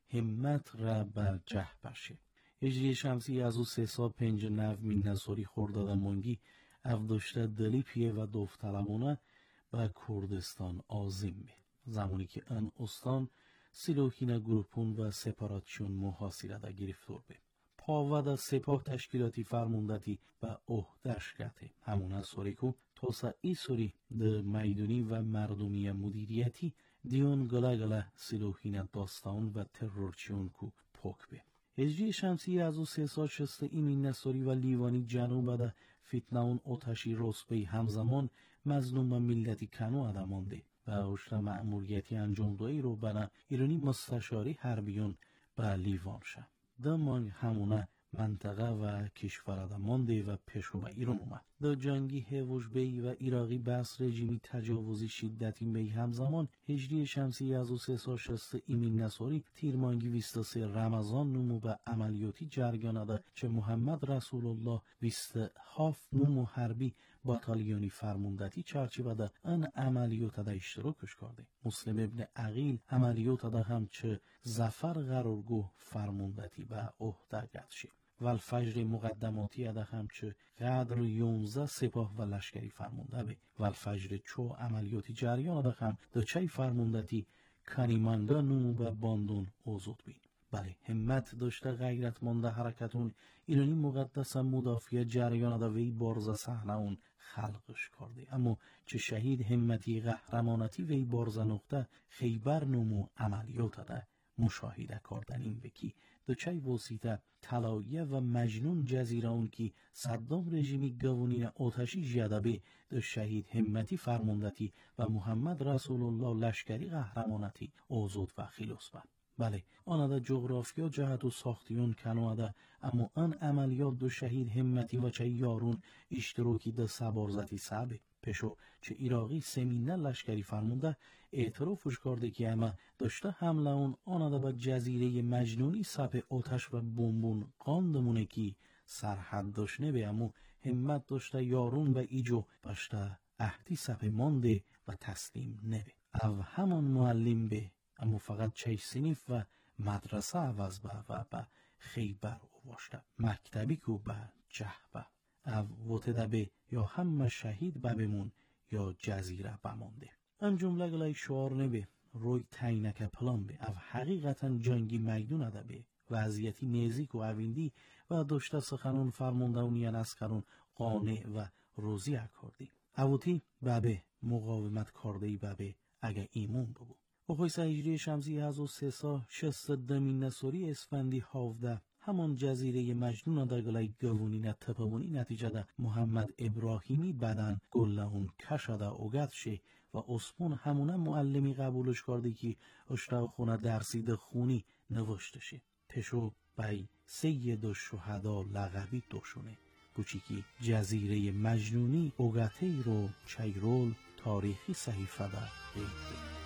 همت را بر جه بشه. هجری شمسی از او سه سال پنج نو می نصاری خورده منگی افداشته دلی پیه و دفترمونه به کردستان آزیم بی. زمانی که ان استان سیلوکین گروپون و سپاراتیون محاصره دا گرفتار بی. پاودا سپاه تشکیلاتی فرموندتی و عهده‌اش گته. همون از سوری که توسا ای سوری ده میدونی و مردمی مدیریتی دیون گله گله سیلوکین داستان و ترورچیون کو پوک بی. هجری شمسی از او سه سال شسته ایمین نصاری و لیوانی جنوب ده فتنون اوتشی رسبی همزمان مظلوم و ملتی کنو ادمانده و اشتا مأموریتی انجام دایی رو بنا ایرانی مستشاری حربیون به لیوان شه. دمان همونه منطقه و کشور ادمانده و پیشو به ایران اومد. دا جنگی هیوش بی و ایراقی بس رژیمی تجاوزی شدتی بی همزمان هجری شمسی از او سه سال شسته ایمین نصاری تیرمانگی ویسته سه رمضان نمو به عملیاتی جرگانه ده چه محمد رسول الله ویسته هاف نمو حربی باتالیونی فرموندتی چرچیبه ده ان عملیات ده اشتراکش کرده. مسلم ابن عقیل عملیات ده هم چه زفر قرارگو فرموندتی به عهده گرفت. و الفجر مقدماتی اده هم چه قدر یونزه سپاه و لشکری فرمونده بی و الفجر چو عملیاتی جریان اده هم دچه فرموندتی کنیمانگا نمو به باندون اوزود بین. بله همت داشته غیرت مانده حرکتون ایرانی مقدس مدافع جریان اده وی بارز صحنه اون خلقش کرده. اما چه شهید همتی قهرمانتی وی بارز نقطه خیبر نمو عملیات اده مشاهده کردن این وکی دچه واسطه طلایه و مجنون جزیره اون که صدام رژیمی گوونین آتشی جدبه ده شهید همتی فرماندتی و محمد رسول الله لشکری قهرمانتی آزاد و خلاص بد. بله آن ده جغرافیا جهت و ساختیون کنواده اما آن عملیات دو شهید همتی و چه یارون اشتراکی ده سبارزتی سبه. پشو چه ایراقی سمینه لشکری فرمونده اعترافش کرده که اما داشته حمله اون آنده به جزیره مجنونی سپ آتش و بمبون قاندمونه که سرحد داشت نبه اما همت داشته یارون و ایجو داشته احتی سپ مانده و تسلیم نبه. او همان معلم به اما فقط چه سنیف و مدرسه عوض به و به خیبر واشته مکتبی که به جهبه او وطده به یا همه شهید ببمون یا جزیره بمانده. ام جمله گلای شعار نبه روی تینک پلان به او حقیقتا جنگی میدون اده به وضعیتی نزیک و اویندی و داشته سخنون فرماندهونیان از کرون قانع و روزی اکردی. اوتی ببه مقاومت کردهی ببه اگه ایمون ببو. و خویسه هجری شمسی هزو سه سا شست دمین نصوری اسفندی هافده همان جزیره مجنون در گلای گوونی تپونی نتیجه ده محمد ابراهیمی بدن گلهون کشده اوگد شه و عثمان همونه معلمی قبولش کرده که اشتاق خونه درسید خونی نوشته شه. تشو بای سید الشهدا لقبی دوشونه گوچیکی جزیره مجنونی اوگته رو چیرول تاریخی صحیفه ده بیده.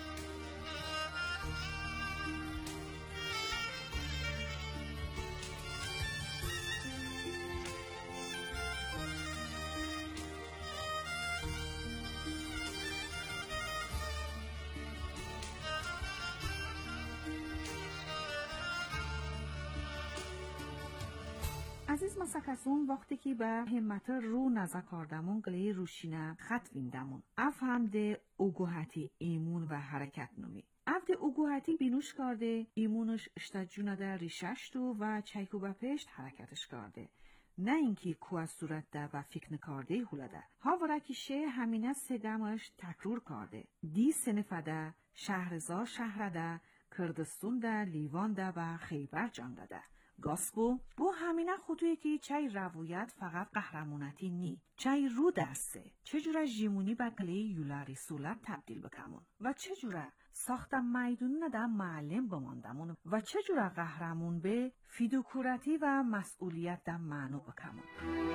عزیز مسکسون وقتی که به همت رو نزا کردمون گلی روشینه خط ویندمون اف هم ده اوگوهتی ایمون و حرکت نمی اف ده اوگوهتی بینوش کرده ایمونش اشتجونه ده ریشش تو و چیکو به پشت حرکتش کرده نه اینکه کو از صورت ده و فکر نکرده هولده ها ورکی شه همینه سدمش تکرور کرده دی سنفده شهرزا شهرده کردستون ده لیوان ده و خیبر جانده ده گاسبو بو همینه خودوی که چای روایت فقط قهرمانتی نی چای رو دسته چجوره جیمونی به گلی یولاری سولت تبدیل بکمون و چجوره ساختم میدون نده معلم بماندمون و چجور قهرمون به فیدوکورتی و مسئولیت دم معنو بکمون.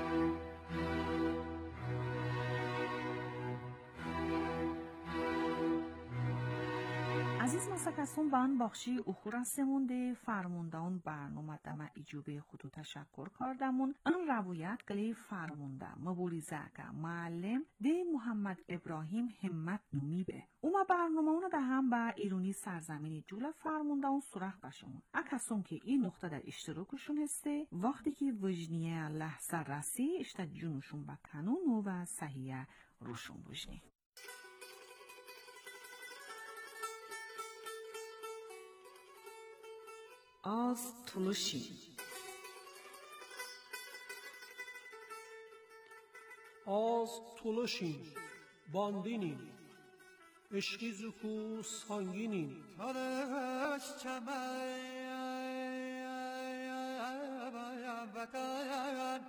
عزیز مسکسون بان باخشی اخورا سمونده فرموندهون برنامه دم ایجوبه خودو تشکر کردمون ان روایت گلی فرمونده مبولیزه که معلم ده محمد ابراهیم همت نومی به اوما برنامه اونو ده هم با ایرونی سرزمینی جول فرمونده اون سرخ بشمون اکسون که این نقطه در اشتراکشون هسته وقتی که وجنیه لحظه رسی اشتا جونشون با کنون و صحیح روشون بجنی. آز تلوشی آز تلوشین باندینین عشقی زکو سانگینین تلش چمای بطاین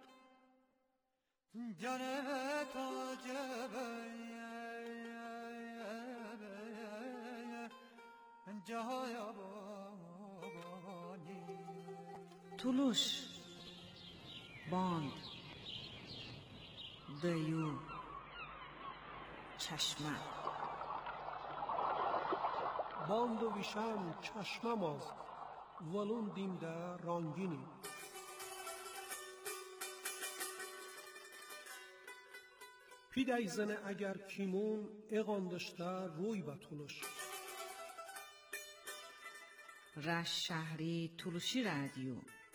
جانه تاجبای جای تلوش باند دیو چشمه باند و ویشم چشمه ماز ولون دیمده رانگینی پیدای زنه اگر کیمون اقاندشته روی به تلوش رش شهری تلوشی رادیو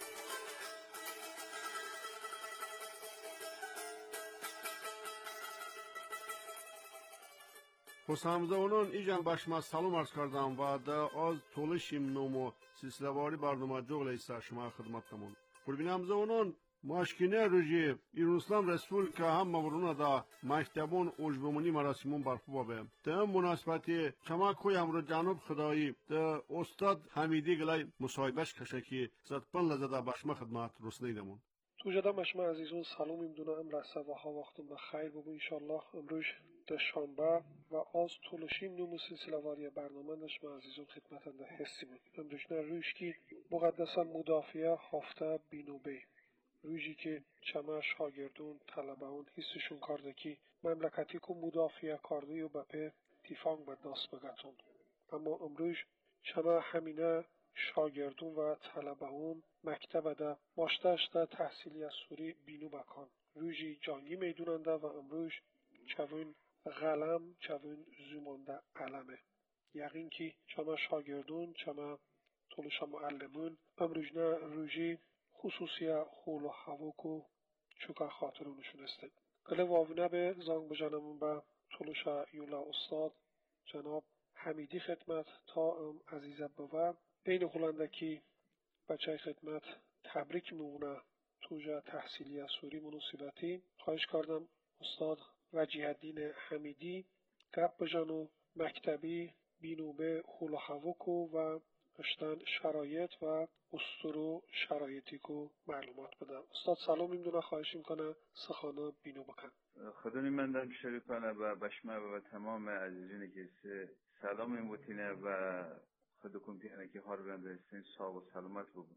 حسامزادان ایجان باشما سلام عرض کردم و دا از تولشیم نومو سلسله‌واری برنامه جوغلیسا شما خدمتتمون. قربینامزادان ماشکینه روزی ایران اسلام رسپولیکا هم مبرونا دا مکتبون اوجبمونی مراسمون برپا بابه. تا مناسبتی چما کوی امرو جنوب خدایی دا استاد حمیدی گلای مصاحبهش کشکی زد پن لزده باشما خدمت رسنیدمون. تو جدا مشما عزیزون سلام میدونم رسه و ها وقتون بخیر بگو انشالله امروز شنبه و از تولشین نومو سلسله واری برنامه نشما عزیزون خدمتنده حسی بود. امروز نه روش کی مقدسا مدافعه هفته بینوبه روزی که چما شاگردون طلبهون حسشون کرده که مملکتی که مدافعه کرده و بپه تیفانگ به دست بگتون. اما امروز چما همینه شاگردون و طلبهون مکتب ده ماشتش ده تحصیلی از سوری بینو بکن. روزی جانگی میدوننده و امروز چون غلم چون زمانده علمه. یقین که چما شاگردون چما طولش معلمون امروز نه روزی خصوصی حول و هواکو چوکا خاطرونشون است. گله واوینه به زنگ بجانمون به طولش یولا استاد جناب حمیدی خدمت تا ام عزیزه بوه بین هلندکی بچه خدمت تبریک میمونه توجه تحصیلی از سوری مناسبتی خواهش کردم استاد وجیه الدین حمیدی گپ بجانو مکتبی بینوبه حول و هواکو و اشتن شرایط و استرو شرایطی کو معلومات بدم. استاد سلام میدونه خواهش میکنه سخانه بینو بکن. خدای من دم شریفانه و بشمه و تمام عزیزینی که سلام میموتینه و خودکم پیانه که هار برنده هستین صاحب و سلامت بگون.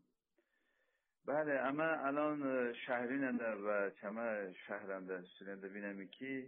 بله اما الان شهریننده و چمه شهرنده سرنده بینمی که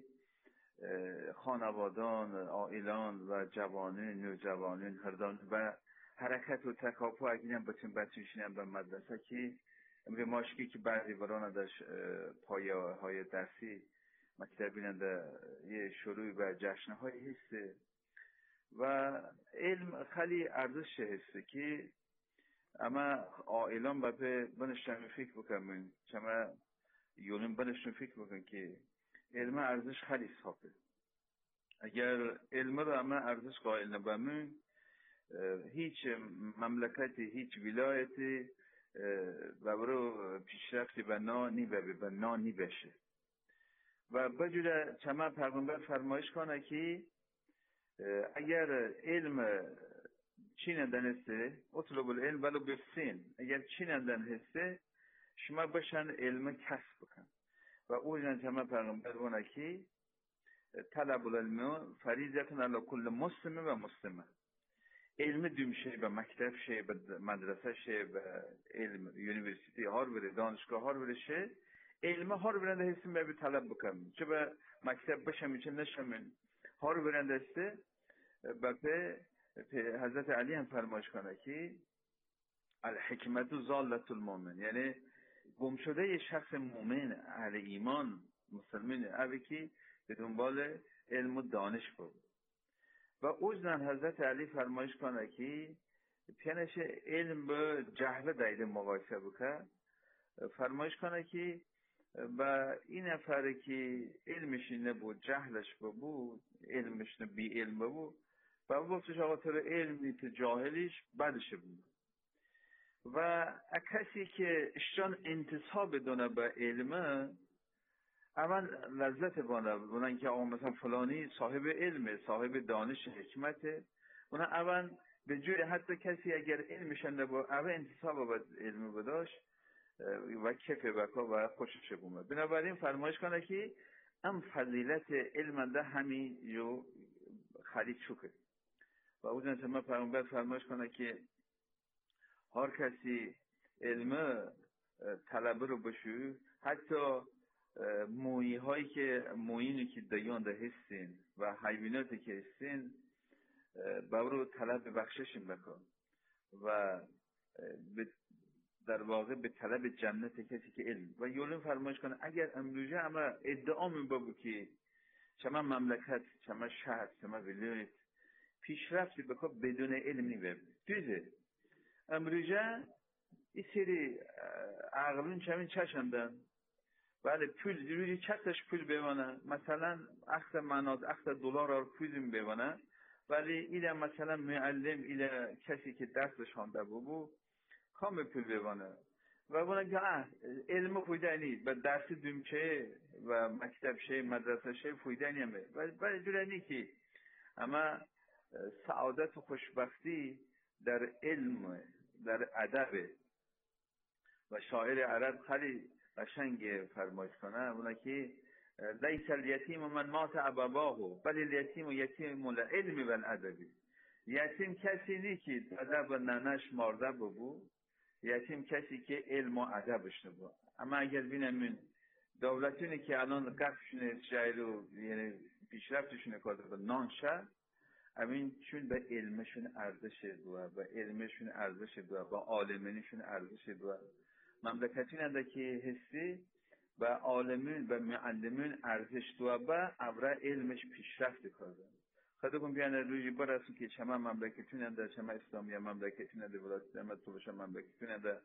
خانوادان، آئیلان و جوانین، نوجوانین هردان و حرکت و تکاپو اگینم بچن بچنشینم به مدرسه که امروی ماشکی که بعضی برانه داشت پایه های درسی مکتبیننده یه شروع به جشنه های هسته و علم خیلی ارزش هسته که اما آئیلان به بنشتن فکر بکنم چما یولین بنشتن فکر بکن که علم ارزش خیلی صافه. اگر علم رو اما ارزش قائل نبامون هیچ مملکتی هیچ ولایتی و برو پیشرفتی به نا نی به نا نی بشه و بجوره چما پیغمبر فرمایش کنه که اگر علم چینندن هسته اطلب العلم ولو بسین اگر چینندن هسته شما بشن علم کسب بکن و او جن چما پیغمبر بونه که طلب العلم فریضه علی کل مسلم و مسلمه. علم دومشه به مکتب شه، به مدرسه شه، به علم یونیورسیتی هارورد، دانشگاه هارورد شه، علم هارورد هستیم به طلب بکنم. چه به مکتب بشم چه نشم هارورد هسته. به حضرت علی هم فرمایش کنه که الحکمت ضالت المؤمن، یعنی گم شده یه شخص مؤمن اهل ایمان مسلمان اوی که به دنبال علم و دانش بود. و اوزن حضرت علی فرمایش کنه که پیانش علم به جهل دایده مقایسه بکن. فرمایش کنه که با این نفره که علمش نبود جهلش بود، علمش بی علم بود، و گفتش آقا تو علمی تو جاهلیش بدش بود. و کسی که اشتان انتصاب بدونه به علمه اول لذت بانه بونن که آقا مثلا فلانی صاحب علمه، صاحب دانش حکمته، اونا اول به جوری حتی کسی اگر علمشن نبود اول انتصاب به علم بداشت و کف بکا و خوشش بومد. بنابراین فرمایش کنه که ام فضیلت علم ده همین جو خرید شکر. و او جنس ما پیغمبر فرمایش کنه که هر کسی علم طلبه رو بشو، حتی مویی هایی که مویینی که دیان ده هستین و حیواناتی که هستین باورو طلب بخششیم بکن و در واقع به طلب جنت کسی که علم. و یولون فرمایش کنه اگر امروزه اما ادعا میبابو که چما مملکت، چما شهر، چما ولایت پیشرفتی بکن بدون علم نیبه دیده. امروزه این سری عقلون چمین چشندن بله پول روی چتش پول بمانه، مثلا اخت مناد اخت دلار رو پول بمانه، ولی ایده مثلا معلم ایده کسی که درسش خوانده بو کام پول بمانه و بونه که علم فایده نیست به درس دومچه و مکتب شه مدرسه شه فایده نیمه. ولی جوره نی که اما سعادت و خوشبختی در علم، در ادب. و شاعر عرب خیلی قشنگ فرمایش کنه اونه که لیس الیتیم من مات ابواه بل الیتیم یتیم العلم و الادب. یتیم کسی نی که ادب و ننش مرده ببو، یتیم کسی که علم و ادبش نبود. اما اگر بینم دولتونی که الان قفشونه جایلو یعنی پیشرفتشونه کاده به نانشه امین چون به علمشون ارزش دو به علمشون ارزش دو با عالمینشون ارزش دو. مملکتی نده که حسی به عالمین به معلمین ارزش دو با ابرا علمش پیشرفت کرده. خودتون بیان روی برسون که چما مملکتی نده، چما اسلامی مملکتی نده، ولایت نده، طولش مملکتی نده،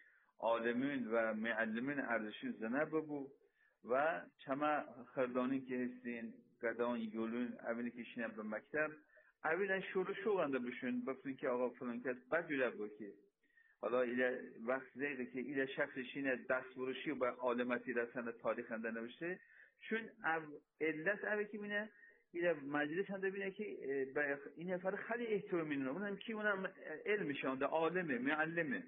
عالمین و معلمین ارزشی زنه ببو و چما خردانی که هستین گدان یولون اولی که شینه به مکتب اولا شروع شوگنده بشون بفتون که آقا فلان کس بد جوره بکی. حالا ایله وقت زیده که ایله شخصشینه دست بروشی و به عالمتی رسنده تاریخ انده نوشته چون علت اوه که بینه ایله مجلس انده بینه که این نفر خیلی احترام مینونه اونم که اونم علمشان ده عالمه معلمه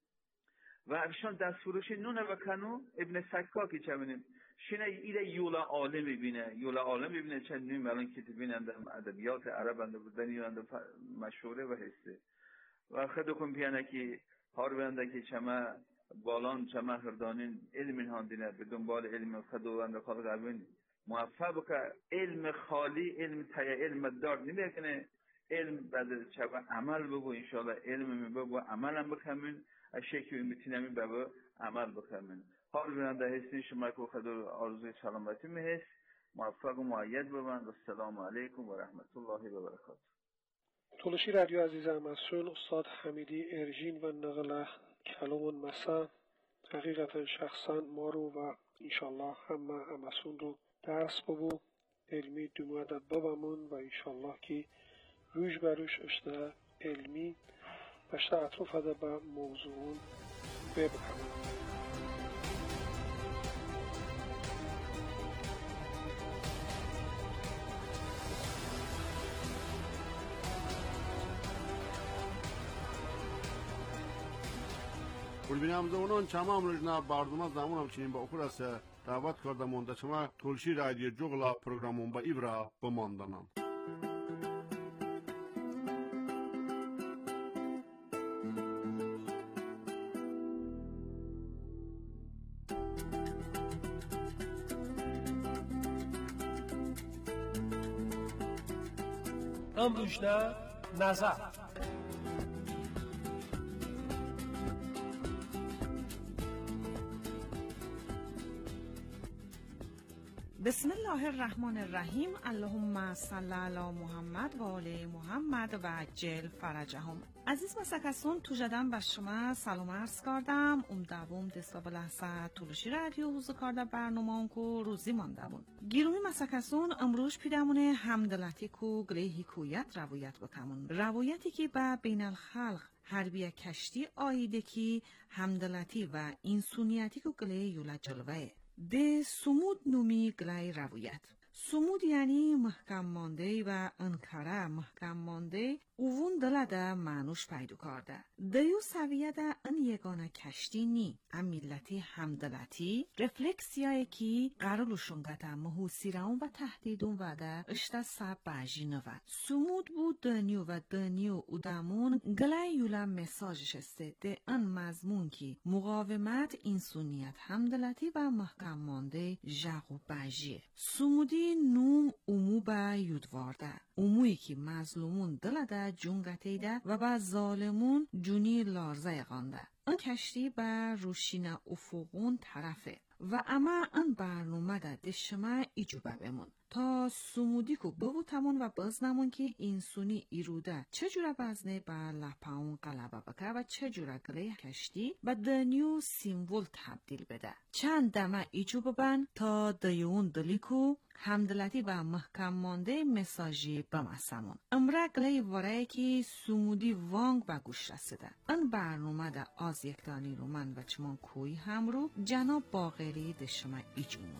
و افشان دست بروشی نونه بکنو ابن سکا که چه بینیم شینه ایله یولا عالم ببینه یولا عالم ببینه چند نیم الان کتب بیننده ادبیات عرب انده بودنی انده مشهوره و حسه و خودکم پیانه که هر بنده که چما بالان چما هردانین علم هاندینه به دنبال علم خداوند خالق اوین موفق که علم خالی علم تای علم دار نمیکنه علم بعد چما عمل بگو انشالله علم میبگو عمل هم بکنین اشیاء که میتونیم بگو عمل بکنین. هر بنده هستین شما که خدا آرزوی سلامتی میهست موفق و معید ببند. و السلام علیکم و رحمت الله و برکاته. تولشی رادیو عزیز امسون استاد حمیدی ارژین و نقل کلمون مسا حقیقتا شخصا ما رو و انشالله همه امسون رو درس ببو علمی دومدد ببمون و انشالله که روش بروش اشته علمی اشته اطراف ده به موضوعون ببرمون. ببینم زمانان چما امروز نه بردم زمان هم چنین با اخور است دعوت کردم اونده شما تلشی رادیو جغلا پروگرامون با ایبرا بماندنم. امروزنا نظر بسم الله الرحمن الرحیم. اللهم صل علی محمد و آل محمد و عجل فرجهم. عزیز مسکسون توجدم به شما سلام عرض کردم. ام دوم دستا بلحظه تولشی رادیو حوزه کارده برنامه کو روزی مانده بون. گیرومی مسکسون امروز پیدمونه همدلتی کو گلی حکویت روایت بکمون. روایتی که به بین الخلق حربیه کشتی آیده کی همدلتی و انسونیتی کو گلی یولا جلوه. ده سمود نومی گلای روایت. سمود یعنی محکم مانده و انکاره محکم مانده اوون دلده معنوش پیدا کرده. دیو سویه ده ان یگانه کشتی نی. ام ملتی همدلتی رفلکسیایی که قرارشون گده محوسیرون و تهدیدون و ده اشتا سب باجی نوه. سمود بود دنیو و دنیو ادامون گلای یولا مساجش استه ده ان مضمون که مقاومت انسونیت همدلتی و محکم مانده جغو باجیه. سمودی نوم امو با یودوارده. امویی که مظلومون دلده جونگتیده و با ظالمون جونی لارزه غانده. ان کشتی با روشین افقون طرفه و اما ان برنامه ده دشمه ایجوبه بمون تا سمودی کو ببوتمون و بازنمون که اینسونی ایروده چجوره بازنه با لپاون قلبه بکه و چجوره گله کشتی و دنیو سیمبول تبدیل بده. چند دمه ایجوبه بن تا دیون دلیکو همدلتی و محکم مانده مساجی بمسمون. امره گله واره که سمودی وانگ و گوش رسیده. ان برنامه ده آز یکتانی رو من و چمان کوی هم رو جناب باقری دشمه ایجومون.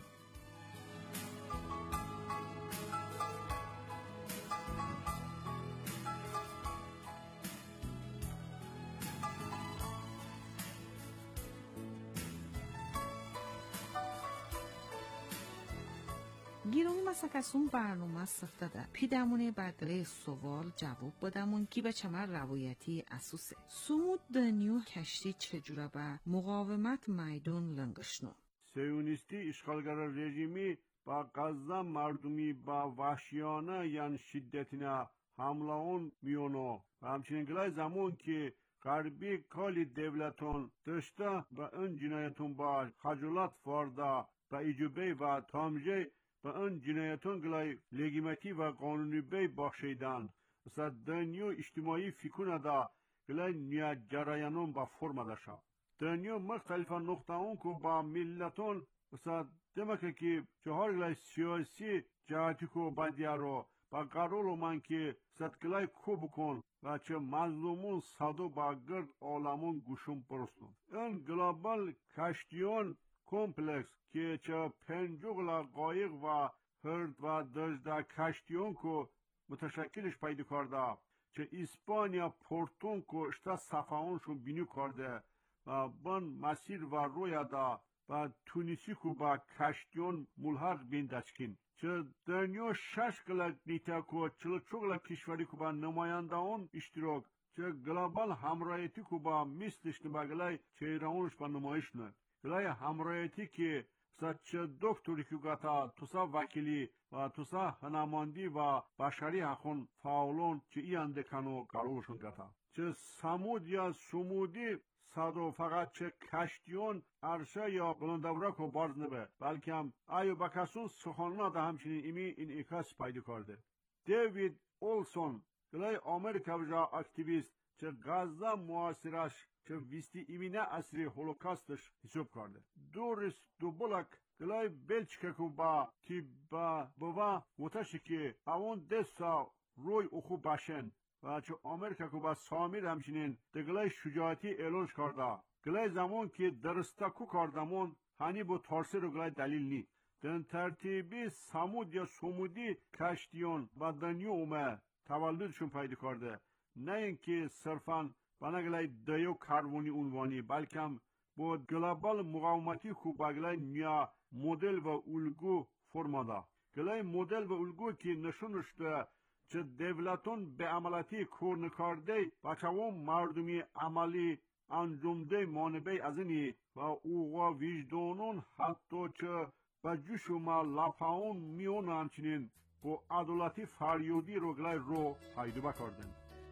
گیرومی مسکسون برنامه سفته ده. پیدمونه بگله سوال جواب بدمون که به چمر روایتی اسوسه. سمود دنیو کشتی چجوره به مقاومت میدون لنگشنو. سیونیستی اشغالگر رژیمی با غزه مردمی با وحشیانه یعنی شدتینا حمله اون میونو و همچنین گلای زمان که غربی کالی devleton dışta ve ön cinayeton ba haculat farda ve icube ve tamje ve ön cinayeton gılay legimeti ve kanuni bey bahşeydan mesela dönüyor içtimai fikuna da gılay niye carayanın ba formada şa dönüyor muhtelifa noktaun ku ba milleton mesela demek ki çahar gılay siyasi cihati ku ba diyaro ba karol man ki satgılay ku bukon و چه مظلومون صدو با گرد آلمون گوشون پرستون. این گلوبال کشتیون کمپلکس که چه پنجوغلا قایق و هرد و دجده کشتیون که متشکلش پیدا کرده چه اسپانیا پورتون که اشتا صفحانشون بینی کرده و بان مسیر و روی دا و تونیسی که با کشتیون ملحق بین دچکین. چه دنیا شش گلک نیتا کو چلو چوغلا کشوری کو با نماینده اون اشتراک چه گلوبال همراهیتی کو با میستش نباگلای چه راونش با نمایش نه گلای همراهیتی که چه دکتری که گتا توسا وکیلی و توسا هناماندی و بشری حقون فاولون چه ای اندکنو کاروشون گتا چه سمود یا سمودی صدو فقط چه کشتیون عرشه یا بلندورا کو بارز نبه بلکه هم ایو بکسون سخاننا ده همچنین ایمی این اکاس پیدا کرده. دیوید اولسون گلای آمریکا وجا اکتیویست چه غزه معاصرش چه ویستی ایمینه اصری هولوکاستش حساب کرده. دوریس دوبولک گلای بلچکه کو با تی با بوا متشی که اون دستا روی اخو باشن و چه آمریکا که با سامیر همچنین دگلای شجاعتی اعلانش کرده گلای زمان که درستا کو کردمون هنی با تارسی رو گلای دلیل نی دن ترتیبی سمود یا سمودی کشتیون و دنیو اومه تولدشون پیدا کرده نه اینکه صرفا بنا گلای دیو کاربونی عنوانی بلکه هم با گلوبال مقاومتی خوب بگلای نیا مدل و الگو فرماده گلای مدل و الگو که نشونشته چه دولتون به عملاتی کورنکارده بچه‌ها مردمی عملی انجامده مانبه از اینی و اوغا ویجدانون حتی چه به جوشما لپاون میون همچنین با عدالتی فریودی رو گلای رو پیدا بکردن.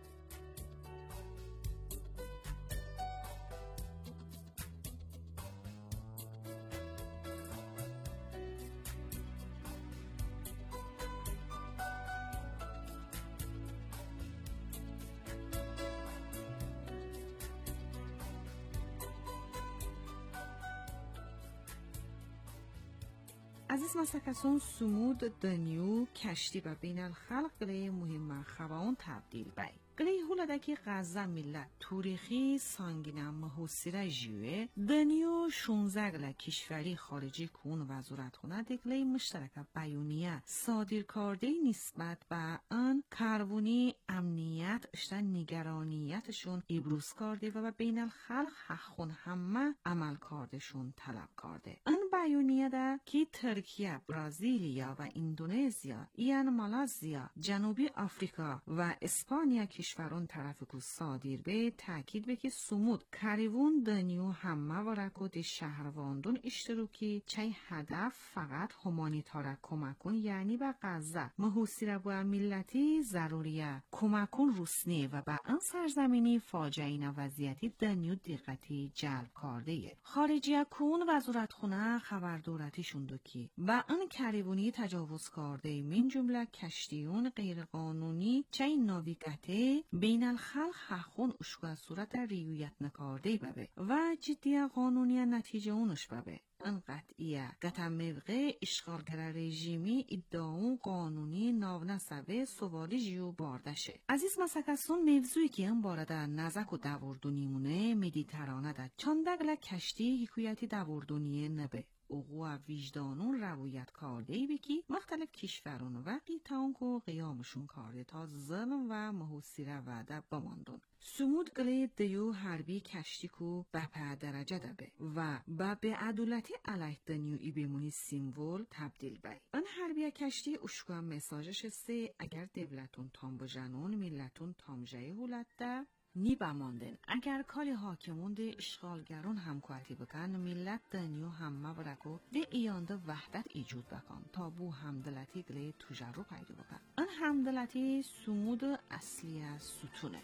عزیز مسکسون سمود دنیو کشتی و بین الخلق گله مهم خوان تبدیل بی گله هولدکی غزه ملت توریخی سانگینم محوصیره جیوه دنیو شونزه گله کشوری خارجی کون وزارت خونه دگله مشترک بیانیه صادر کرده نسبت به آن کاربونی امنیت اشتا نگرانیتشون ابروز کرده و بین الخلق حقون همه عمل کردشون طلب کرده. آن بیانیه ده که ترکیه، برازیلیا و اندونزیا، ایان مالزیا، جنوبی آفریقا و اسپانیا کشوران طرف کو صادر به تاکید به که سمود کاریون دنیو همه ورکو دی شهرواندون اشتراکی چای هدف فقط همانیتارا کمکون یعنی به غزه محوصیره با ملتی ضروریه کمکون روسنی و به آن سرزمینی فاجعه وضعیتی دنیو دقتی جلب کرده. خارجیه کون وزارت خونه خبر دولتیشون دو کی و آن کاریونی تجاوز کرده من جمله کشتیون غیرقانونی چای ناویگاته بین الخلق حقون اشکا صورت ریویت نکارده ببه و جدی قانونی نتیجه اونش ببه. ان قطعیه قطع موقع اشغالگر رژیمی ادعاون قانونی ناونسبه سوالی جیو باردشه. عزیز مسکسون موضوعی که این بارده نزک و دوردونیمونه مدیترانه ده چاندگل کشتی حکویتی دوردونیه نبه اوغو ویجدانون رویت کرده ای بکی مختلف کشورون و قیتان کو قیامشون کرده تا ظلم و محوصیره وعده بماندون. سمود گله دیو حربی کشتی کو بپه درجه دبه و با به عدالتی علیه دنیو ای بمونی سیمبول تبدیل بی. آن حربی کشتی اشکا مساجش سه اگر دولتون تام بجنون ملتون تامجه هولت ده نی بماندن. اگر کالی حاکمون ده اشغالگرون همکاری بکن ملت دنیو همه برکو ده ایانده وحدت ایجود بکن تا بو همدلتی گله تجرب پیدا بکن. آن همدلتی سمود اصلی ستونه.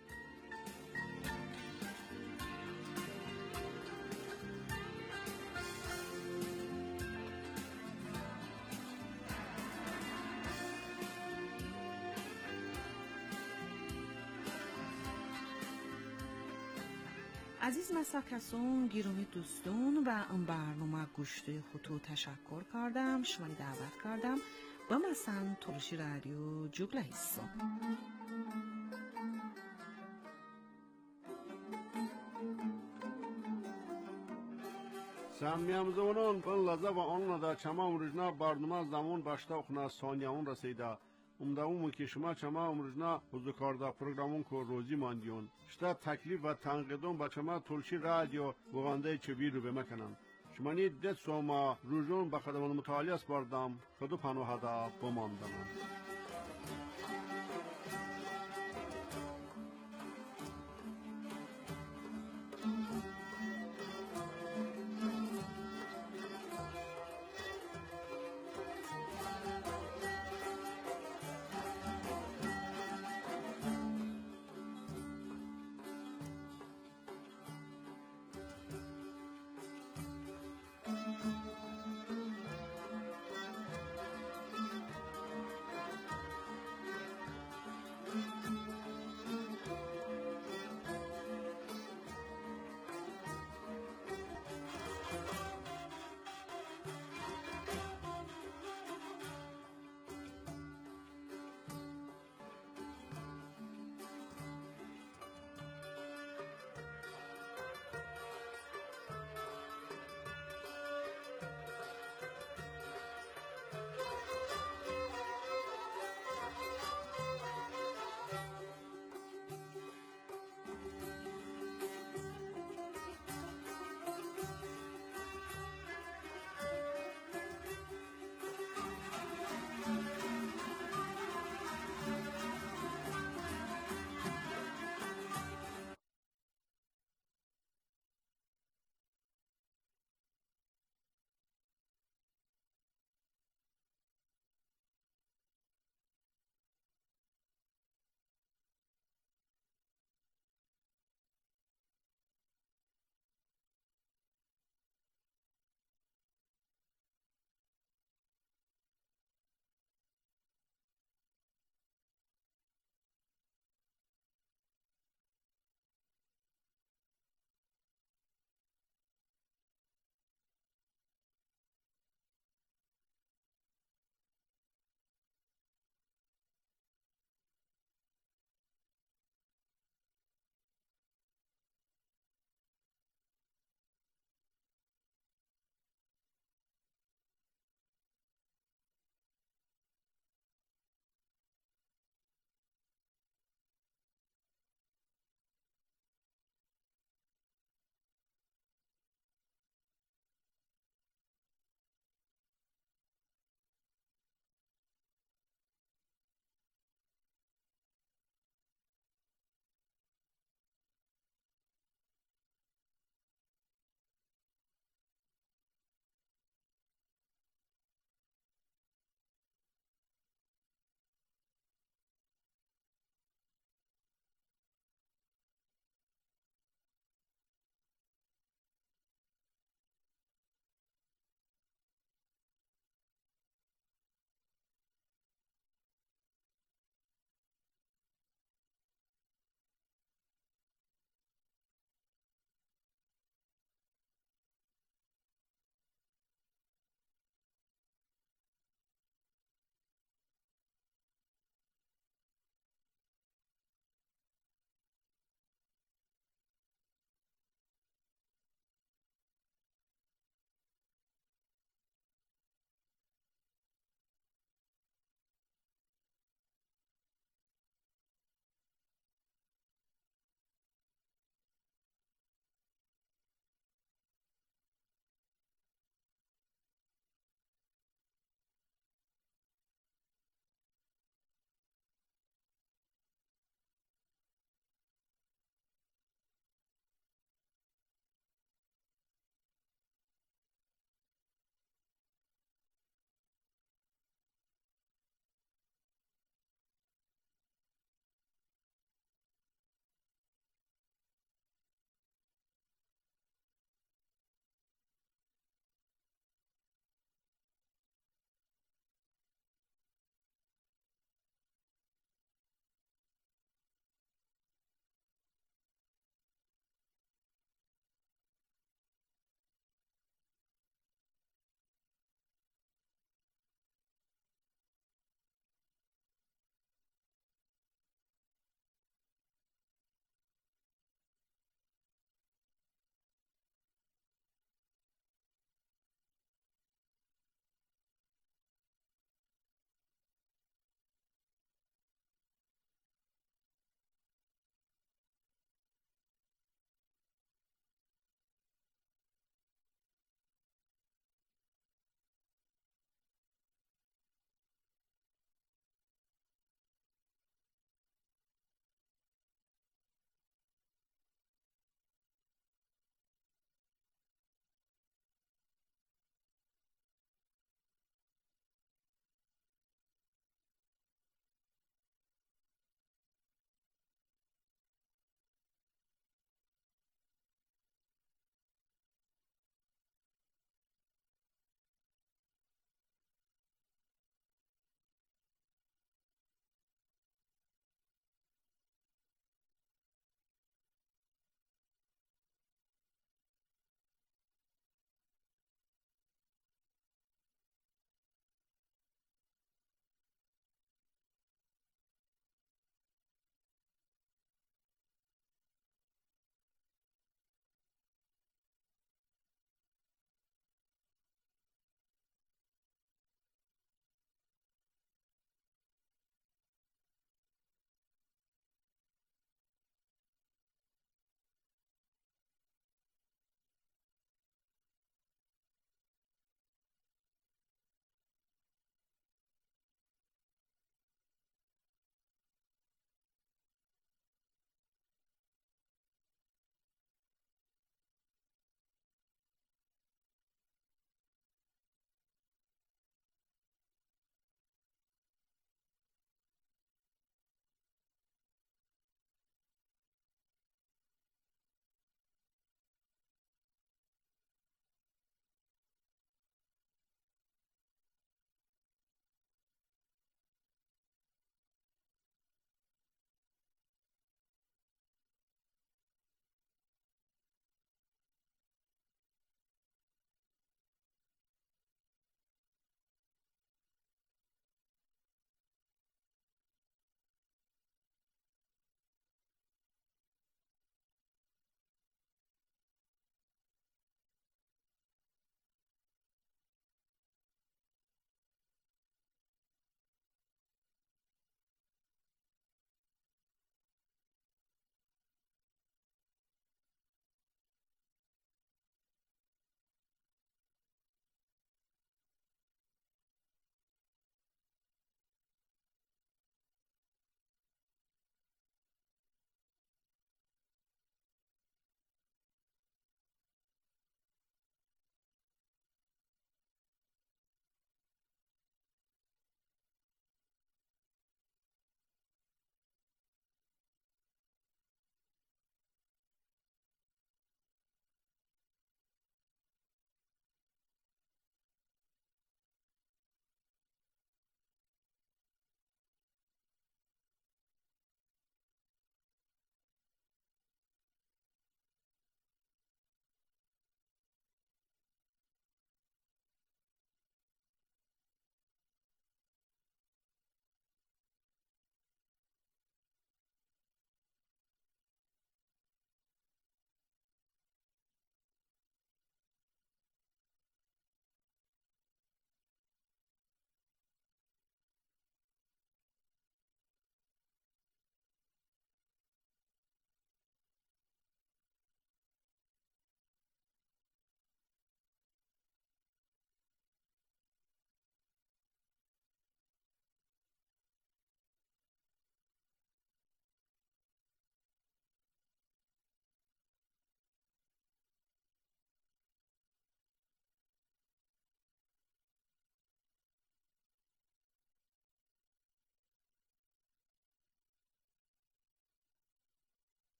عزیز مسکسون گیرومی دوستون و اون برنامه گوشت خودتو تشکر کردم شما دعوت کردم با مثلا تلوشی رادیو جوگله حسا سمیم زمانان بن لحظه و آن نده چما امروزنا برنامه زمان باشتا اخنا ثانیه اون رسیده امداوم که شما چما امروزنا حضور پروگرامون کو روزی ماندیون شتا تکلیف و تنقیدون با چما تلشی رادیو بغانده چوی رو بمکنن شما نید دست سوما روزون با خدمان مطالعه سپاردم خدو پنوهده بماندم